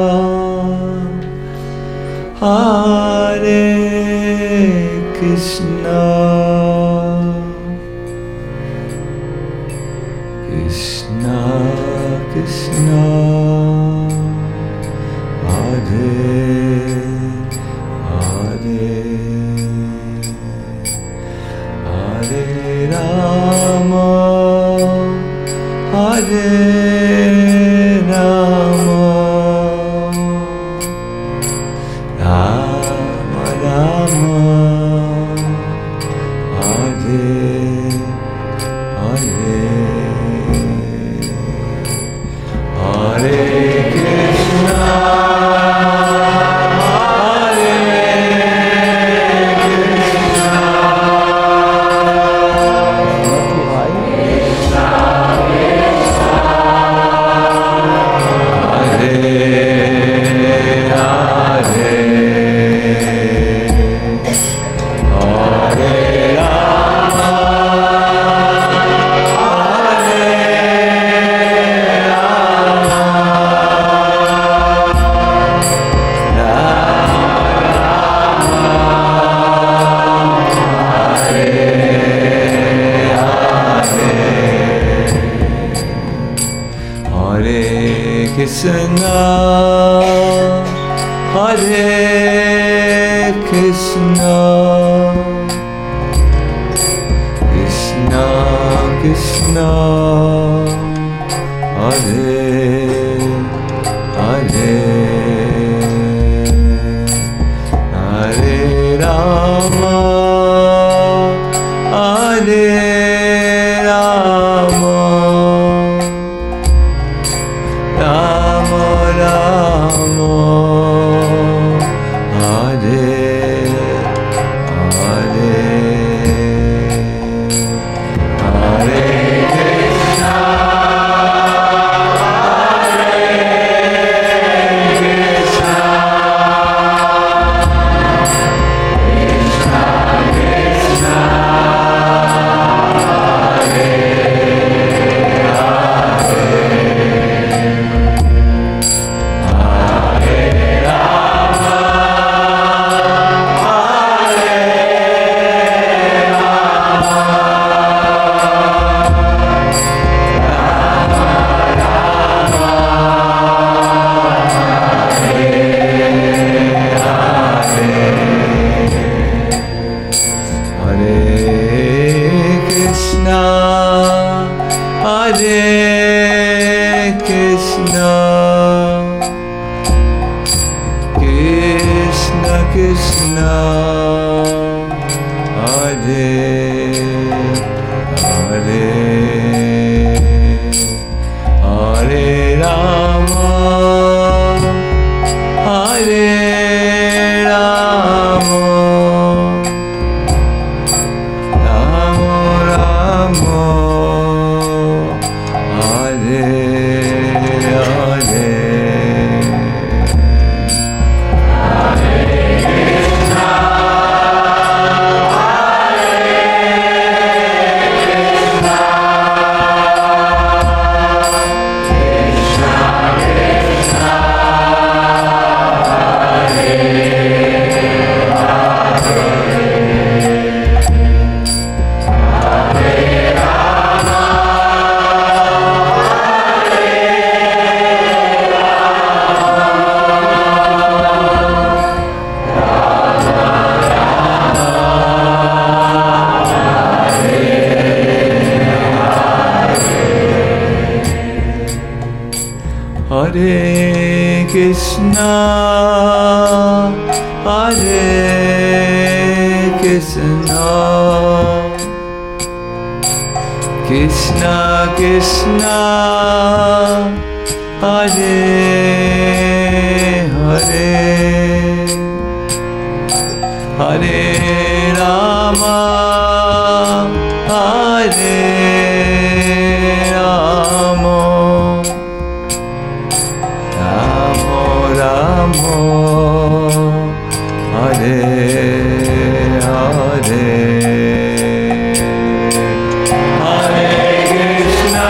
Hare Krishna, Krishna Krishna, Hare Hare, Hare Rama, Hare Rama, Rama Rama, Hare Hare, Hare Krishna, Hare Krishna, Krishna, Hare Krishna, Krishna Krishna, Hare Hare, Hare Rama, Hare Rama, Rama Rama, Hare Hare, Hare Krishna, Hare Krishna, Krishna Krishna, Hare Krishna, Hare Krishna, Krishna Krishna, Hare Hare, Hare Rama, Hare Rama, Rama Rama, Hare Hare, Hare Krishna,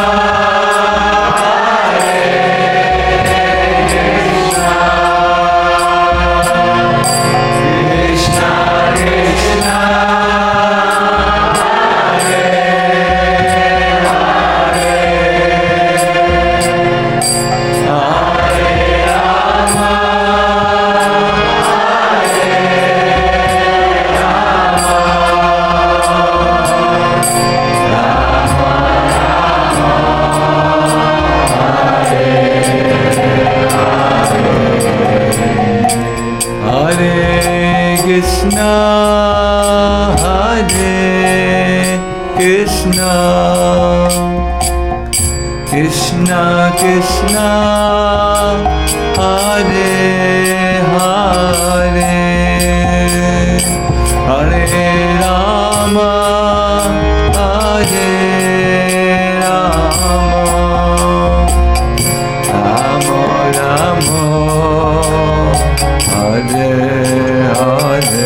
Krishna Krishna, Hare Hare, Hare Rama, Hare Rama, Rama Rama, Hare Hare.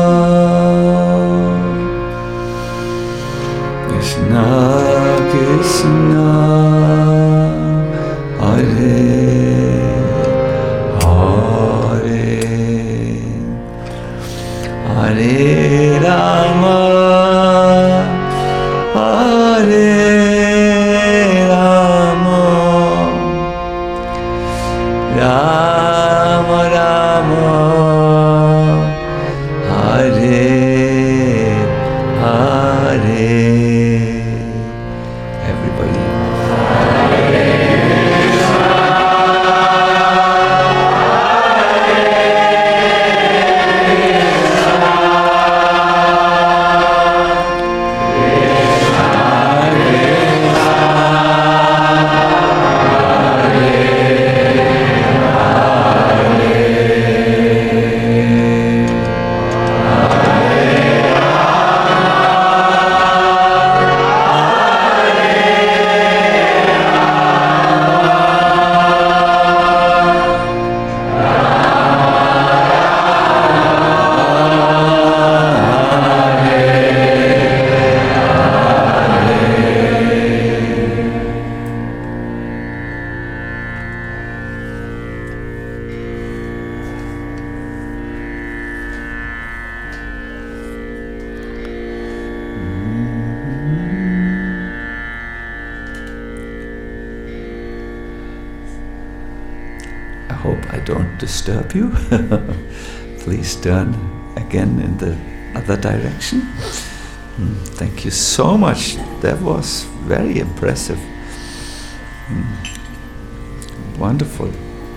Krishna Hare Rama, Hare Rama, Rama Rama, Hare Hare. Everybody. Disturb you. Please turn again in the other direction. Mm, thank you so much. That was very impressive. Mm, wonderful.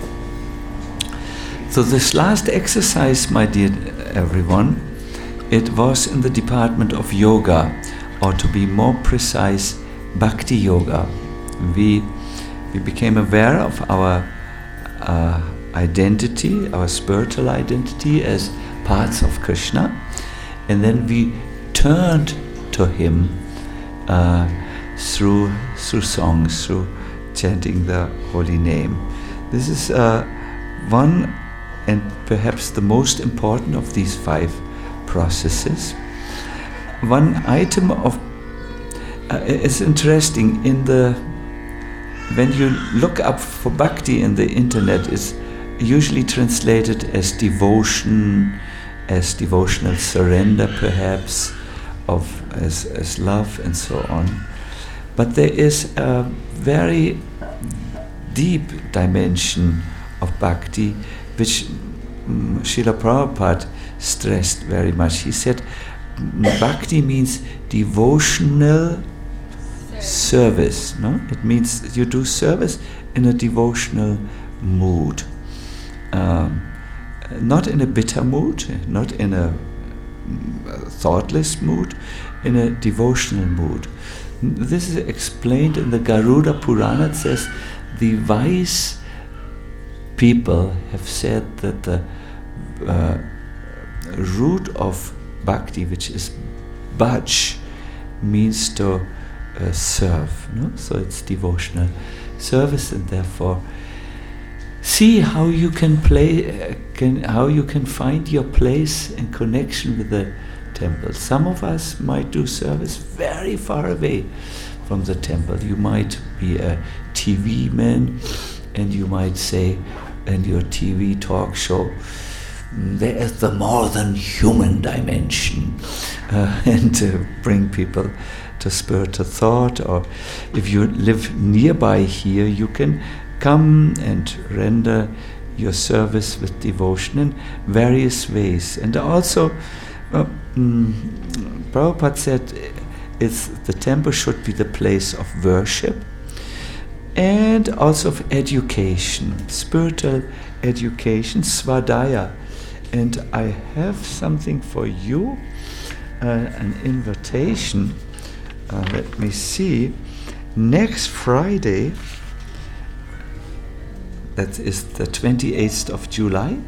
So this last exercise, my dear everyone, it was in the department of yoga, or to be more precise, bhakti yoga. We we became aware of our uh, identity, our spiritual identity as parts of Krishna, and then we turned to Him uh, through through songs, through chanting the holy name. This is uh, one and perhaps the most important of these five processes. One item of uh, is interesting in the when you look up for bhakti in the internet, is usually translated as devotion, as devotional surrender perhaps, of as, as love and so on. But there is a very deep dimension of bhakti which um, Srila Prabhupada stressed very much. He said bhakti means devotional service. No? It means you do service in a devotional mood. Um, not in a bitter mood, not in a thoughtless mood, in a devotional mood. This is explained in the Garuda Purana. It says the wise people have said that the uh, root of bhakti, which is bhaj, means to uh, serve. No? So it's devotional service, and therefore see how you can play, uh, can how you can find your place in connection with the temple. Some of us might do service very far away from the temple. You might be a T V man, and you might say in your T V talk show, there is the more than human dimension, uh, and to bring people to spiritual thought. Or if you live nearby here, you can come and render your service with devotion in various ways. And also, uh, mm, Prabhupada said it's, the temple should be the place of worship and also of education, spiritual education, svadhyaya. And I have something for you, uh, an invitation. Uh, let me see. Next Friday, that is the twenty-eighth of July,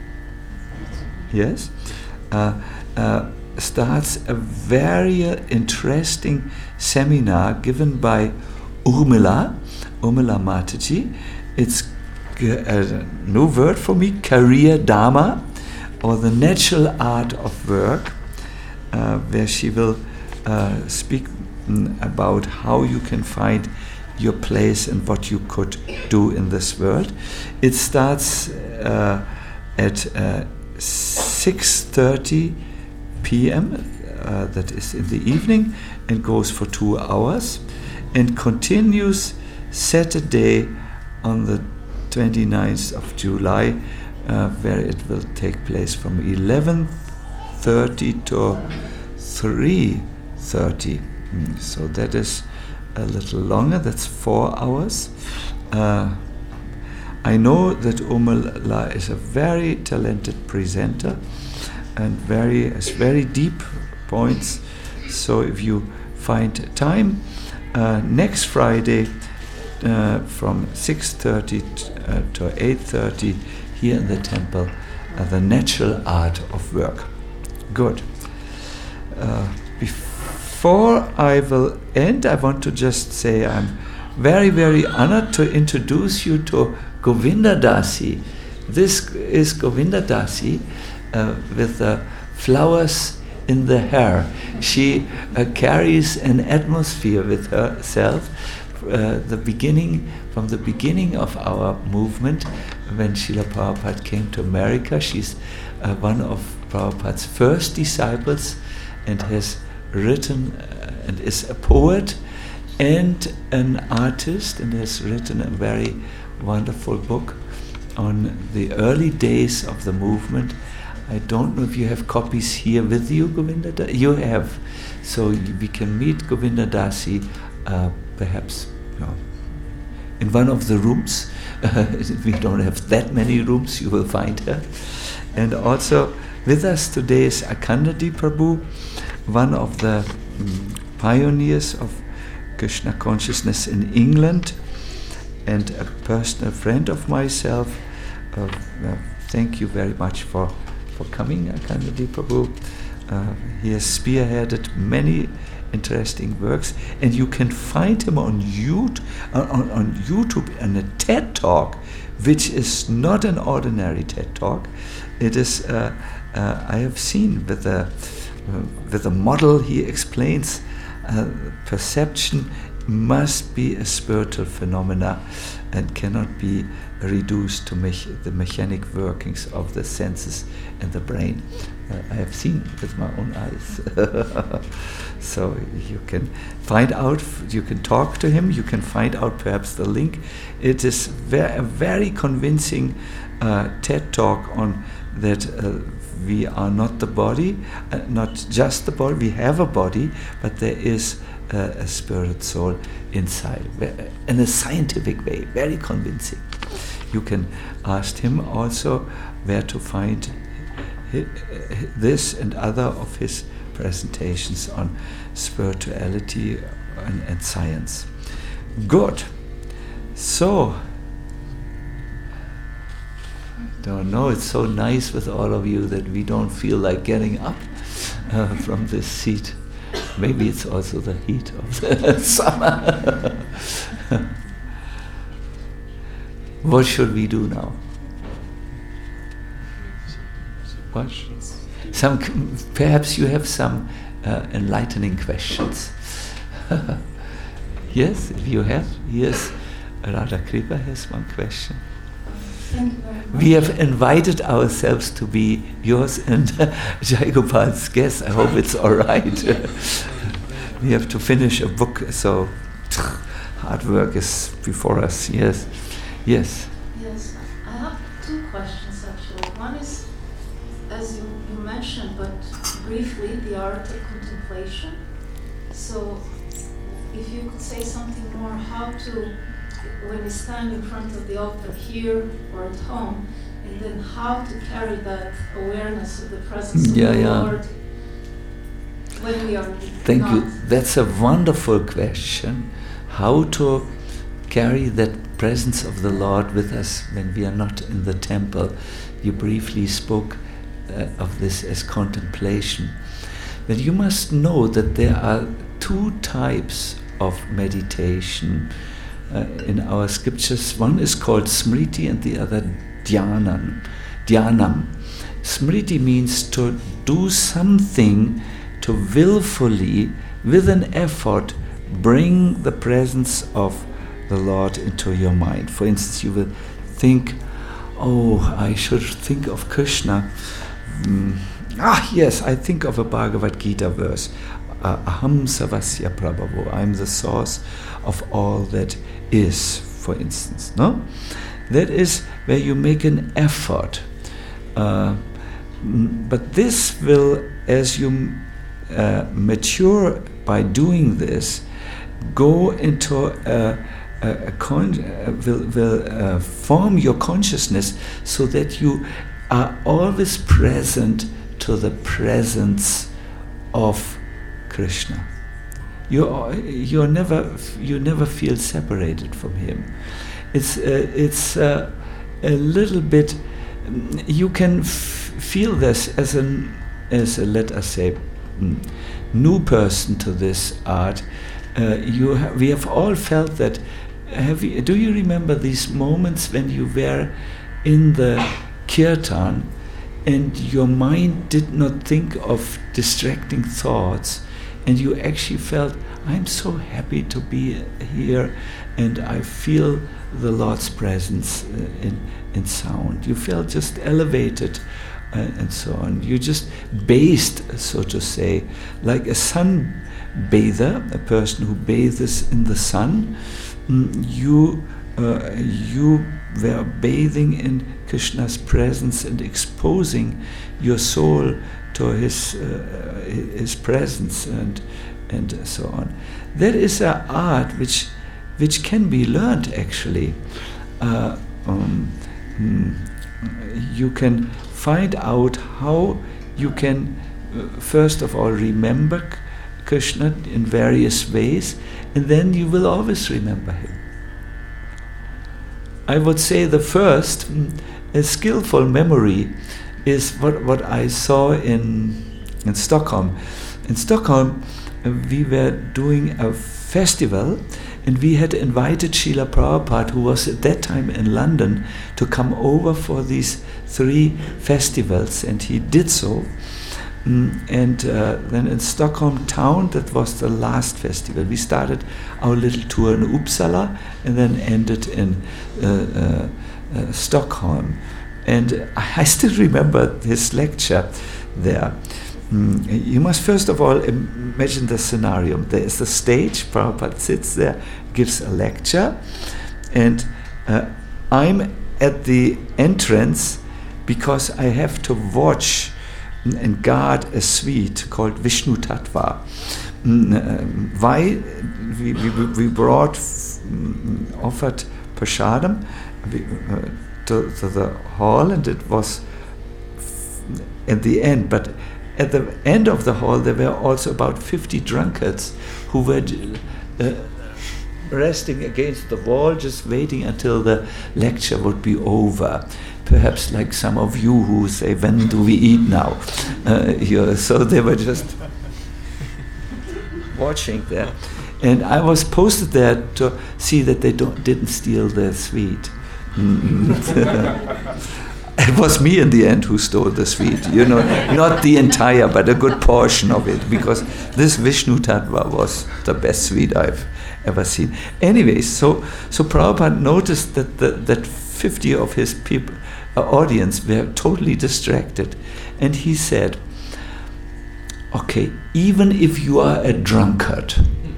yes, uh, uh, starts a very uh, interesting seminar given by Urmila, Urmila Mataji. It's g- a new word for me, career dharma, or the natural art of work, uh, where she will uh, speak mm, about how you can find your place and what you could do in this world. It starts uh, at uh, six thirty p.m. Uh, that is in the evening, and goes for two hours, and continues Saturday on the twenty-ninth of July, uh, where it will take place from eleven thirty to three thirty. Mm, so that is a little longer. That's four hours. Uh, I know that Urmila is a very talented presenter and very has very deep points. So if you find time, uh, next Friday uh, from six thirty t- uh, to eight thirty here in the temple, uh, the natural art of work. Good. Uh, before I will end, I want to just say I'm very, very honored to introduce you to Govinda Dasi. This is Govinda Dasi uh, with the flowers in the hair. She uh, carries an atmosphere with herself. Uh, the beginning, from the beginning of our movement, when Srila Prabhupada came to America, she's uh, one of Prabhupada's first disciples, and has written uh, and is a poet and an artist, and has written a very wonderful book on the early days of the movement. I don't know if you have copies here with you, Govinda Dasi. You have. So we can meet Govinda Dasi uh, perhaps you know, in one of the rooms. Uh, we don't have that many rooms, you will find her. And also with us today is Akhanda Prabhu, one of the um, pioneers of Krishna consciousness in England, and a personal friend of myself. Uh, uh, thank you very much for, for coming, Akhanda Prabhu. Uh, he has spearheaded many interesting works, and you can find him on YouTube, on, on YouTube in a TED Talk, which is not an ordinary TED Talk. It is, uh, uh, I have seen with a, uh, with a model, he explains uh, perception must be a spiritual phenomena and cannot be reduced to me- the mechanic workings of the senses and the brain. Uh, I have seen with my own eyes. So you can find out, you can talk to him, you can find out perhaps the link. It is ve- a very convincing uh, TED Talk on that uh, we are not the body, uh, not just the body, we have a body, but there is uh, a spirit soul inside, in a scientific way, very convincing. You can ask him also where to find this and other of his presentations on spirituality and, and science. Good. So, don't know, it's so nice with all of you that we don't feel like getting up uh, from this seat. Maybe it's also the heat of the summer. What should we do now? What? Some, perhaps you have some uh, enlightening questions. Yes, if you have. Yes, Radha Kripa has one question. Thank you very much. We have invited ourselves to be yours and Jai Gopal's guests. I hope it's all right. We have to finish a book, so hard work is before us. Yes, yes. Yes, I have two questions actually. One is, as you, you mentioned, but briefly, the art of contemplation. So, if you could say something more, how to, when you stand in front of the altar here or at home, and then how to carry that awareness of the presence of yeah, the yeah. Lord when we are Thank not. you. That's a wonderful question. How to carry that presence of the Lord with us when we are not in the temple. You briefly spoke uh, of this as contemplation. But you must know that there are two types of meditation uh, in our scriptures. One is called smriti and the other dhyanam. Dhyanam. Smriti means to do something, to willfully, with an effort, bring the presence of the Lord into your mind. For instance, you will think, oh, I should think of Krishna. Mm, Ah, yes, I think of a Bhagavad Gita verse. Uh, Aham Savasya Prabhavo. I'm the source of all that is, for instance. No? That is where you make an effort. Uh, but this will, as you uh, mature by doing this, go into a, a, a con- uh, will, will uh, form your consciousness so that you are always present to the presence of Krishna. You you never you never feel separated from him. It's uh, it's uh, a little bit. You can f- feel this as an as a, let us say, new person to this art. Uh, you ha- we have all felt that. Have you, do you remember these moments when you were in the kirtan and your mind did not think of distracting thoughts, and you actually felt, I'm so happy to be here, and I feel the Lord's presence uh, in, in sound. You felt just elevated uh, and so on. You just bathed, so to say, like a sun bather, a person who bathes in the sun. Mm, you uh, you were bathing in Krishna's presence and exposing your soul to his uh, his presence and and so on. That is an art which which can be learned actually. Uh, um, mm, you can find out how you can uh, first of all remember K- Krishna in various ways, and then you will always remember him. I would say the first, a skillful memory, is what, what I saw in in Stockholm. In Stockholm, uh, we were doing a festival, and we had invited Srila Prabhupada, who was at that time in London, to come over for these three festivals, and he did so. Mm, and uh, then in Stockholm town, that was the last festival. We started our little tour in Uppsala and then ended in uh, uh, uh, Stockholm. And I still remember his lecture there. Mm, you must first of all imagine the scenario. There is the stage, Prabhupada sits there, gives a lecture, and uh, I'm at the entrance because I have to watch and guard a suite called Vishnu Tattva. Mm, uh, why? We, we, we brought, mm, offered prashadam we, uh, to, to the hall, and it was f- at the end. But at the end of the hall, there were also about fifty drunkards who were uh, resting against the wall, just waiting until the lecture would be over. Perhaps like some of you who say, when do we eat now? Uh, you, so they were just watching there. And I was posted there to see that they don't, didn't steal their sweet. It was me in the end who stole the sweet, you know, not the entire, but a good portion of it, because this Vishnu Tattva was the best sweet I've ever seen. Anyways, so so Prabhupada noticed that the, that fifty of his people, uh, audience were totally distracted, and he said, okay, even if you are a drunkard,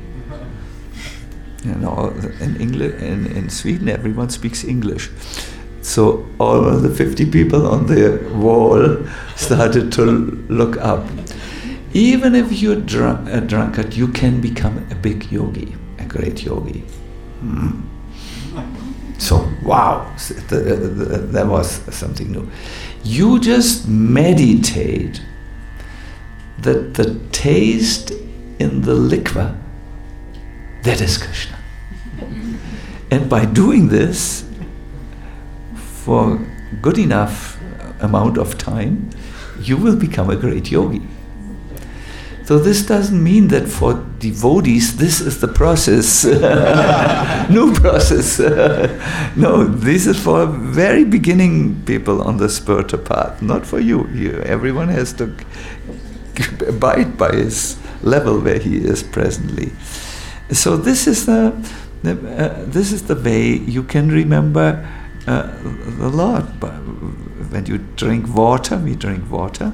you know, in English, in, in Sweden everyone speaks English. So all of the fifty people on the wall started to look up. Even if you're drunk, a drunkard, you can become a big yogi, a great yogi. Hmm. So, wow, that was something new. You just meditate that the taste in the liquor, that is Krishna. And by doing this, for good enough amount of time, you will become a great yogi. So this doesn't mean that for devotees this is the process, new process. No, this is for very beginning people on the spiritual path, not for you. you. Everyone has to abide by his level where he is presently. So this is the, the uh, this is the way you can remember Uh, the Lord. When you drink water, we drink water,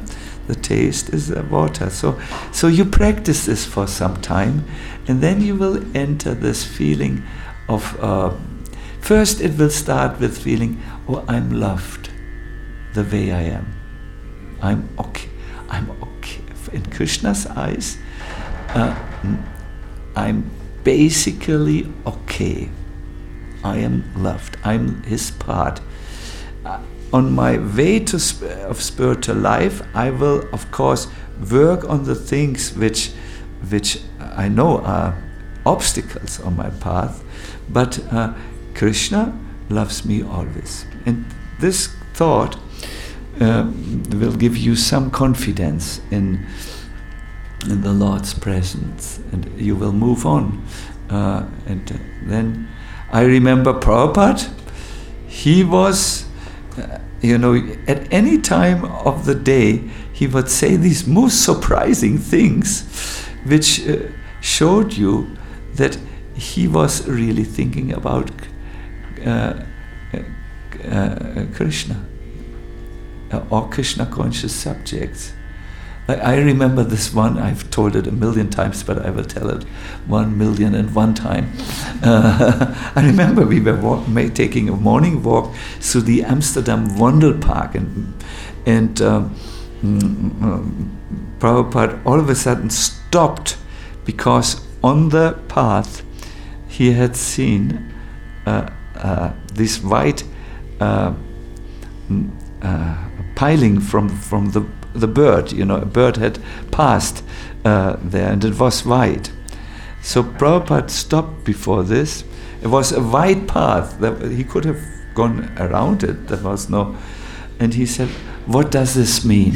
the taste is uh, water. So, so you practice this for some time, and then you will enter this feeling of. Uh, first, it will start with feeling, oh, I'm loved, the way I am. I'm okay. I'm okay. In Krishna's eyes, uh, I'm basically okay. I am loved. I'm his part. Uh, on my way to sp- of spiritual life, I will, of course, work on the things which, which I know are obstacles on my path. But uh, Krishna loves me always, and this thought uh, will give you some confidence in in the Lord's presence, and you will move on. Uh, and uh, then I remember Prabhupada. He was, uh, you know, at any time of the day, he would say these most surprising things, which uh, showed you that he was really thinking about uh, uh, Krishna, uh, or Krishna conscious subjects. I remember this one, I've told it a million times, but I will tell it one million and one time. Uh, I remember we were walk, ma- taking a morning walk through the Amsterdam Vondelpark, and, and um, um, Prabhupada all of a sudden stopped because on the path he had seen uh, uh, this white uh, uh, piling from, from the the bird, you know, a bird had passed uh, there, and it was white. So Prabhupada stopped before this. It was a white path. That he could have gone around it. There was no... And he said, what does this mean?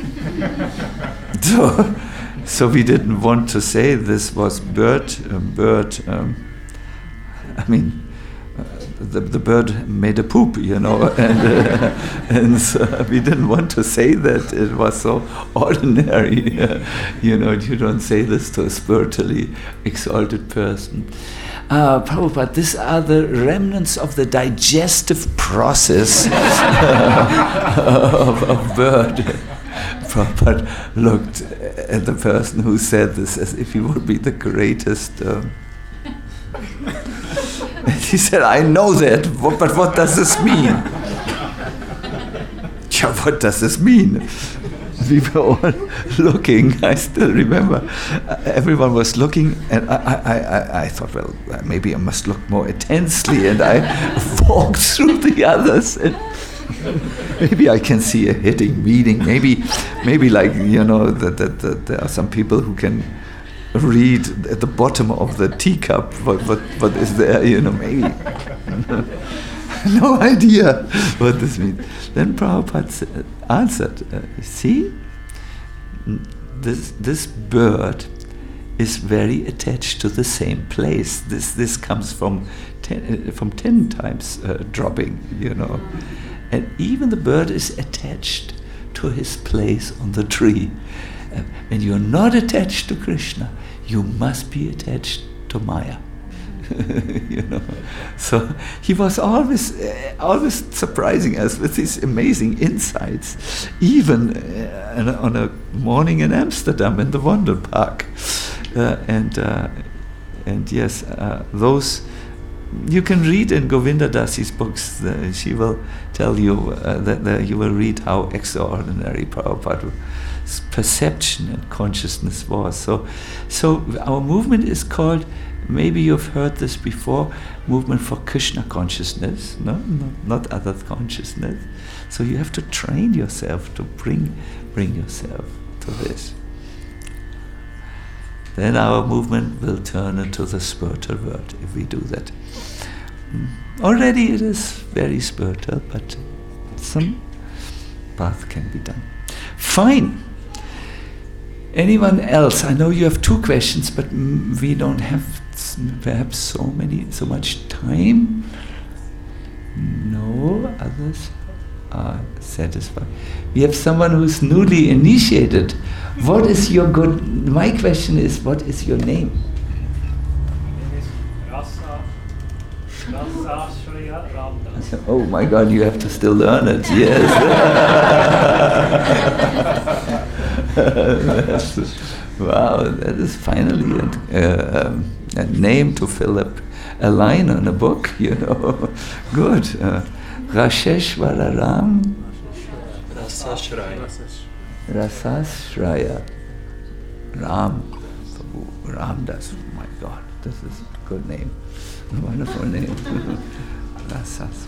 so, so we didn't want to say this was bird, um, bird, um, I mean, Uh, the, the bird made a poop, you know, and, uh, and so we didn't want to say that. It was so ordinary, uh, you know, you don't say this to a spiritually exalted person. Uh, Prabhupada, these are the remnants of the digestive process of, of bird. Prabhupada looked at the person who said this as if he would be the greatest... Um, He said, I know that, but what does this mean? Yeah, what does this mean? We were all looking, I still remember, uh, everyone was looking, and I, I, I, I thought, well, maybe I must look more intensely, and I walked through the others, and maybe I can see a hidden meaning, maybe, maybe like, you know, that, that, that there are some people who can read at the bottom of the teacup what, what, what is there, you know, maybe. No idea what this means. Then Prabhupada answered, uh, see, this this bird is very attached to the same place. This this comes from ten, uh, from ten times uh, dropping, you know. And even the bird is attached to his place on the tree. Uh, when you're not attached to Krishna, you must be attached to Maya. You know, so he was always, uh, always surprising us with these amazing insights. Even uh, on a morning in Amsterdam in the Vondelpark, uh, and uh, and yes, uh, those you can read in Govinda Dasi's books. Uh, she will tell you uh, that, that you will read how extraordinary Prabhupada's perception and consciousness was. So, so our movement is called. Maybe you've heard this before, movement for Krishna consciousness, no, no, not other consciousness. So you have to train yourself to bring, bring yourself to this. Then our movement will turn into the spiritual world if we do that. Already it is very spiritual, but some path can be done. Fine. Anyone else? I know you have two questions, but we don't have perhaps so many, so much time. No, others are satisfied. We have someone who's newly initiated. What is your good? My question is, what is your name? My name is Rasa. Rasa Shreya Ramdas. Oh my God, you have to still learn it. Yes. Wow, that is finally a, uh, a name to fill up a line on a book, you know. Good. Uh, Rasheshwara Ram. Rasashraya. Rasashraya. Ram. Ramdas. Oh my God, this is a good name. A wonderful name. Rasas.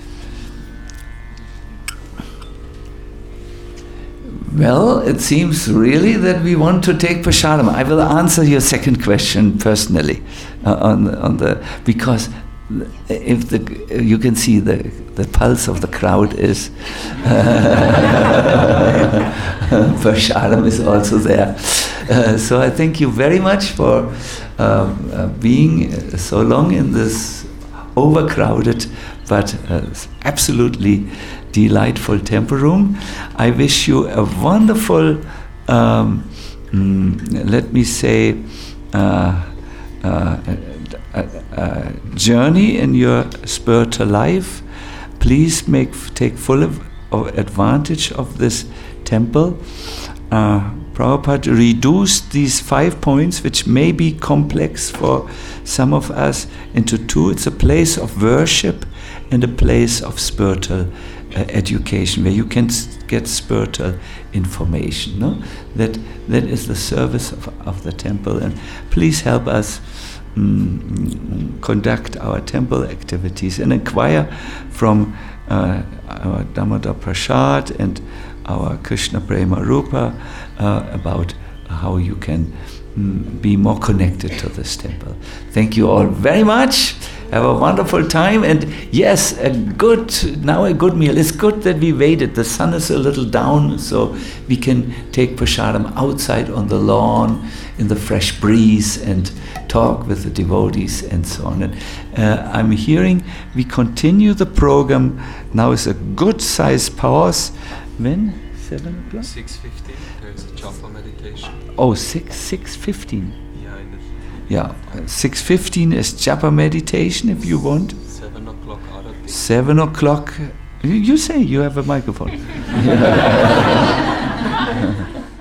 Well, it seems really that we want to take prasadam. I will answer your second question personally, uh, on the, on the because if the you can see the the pulse of the crowd is uh, prasadam is also there. Uh, so I thank you very much for um, uh, being so long in this overcrowded but uh, absolutely delightful temple room. I wish you a wonderful, um, mm, let me say, uh, uh, uh, uh, journey in your spiritual life. Please make take full of, of advantage of this temple. Uh, Prabhupada reduced these five points, which may be complex for some of us, into two. It's a place of worship and a place of spiritual uh, education, where you can s- get spiritual information. No? That that is the service of, of the temple. And please help us um, conduct our temple activities and inquire from uh, our Damodar Prasad and our Krishna Prema Rupa uh, about how you can mm, be more connected to this temple. Thank you all very much. Have a wonderful time, and yes, a good now a good meal. It's good that we waited. The sun is a little down, so we can take prasadam outside on the lawn in the fresh breeze and talk with the devotees and so on. And uh, I'm hearing we continue the program. Now is a good size pause. When? Seven o'clock? six fifteen, there's a japa meditation. Oh, six, six fifteen. Yeah, in the Yeah, uh, six fifteen is japa meditation if you want. seven o'clock arati. Seven o'clock. You, you say you have a microphone.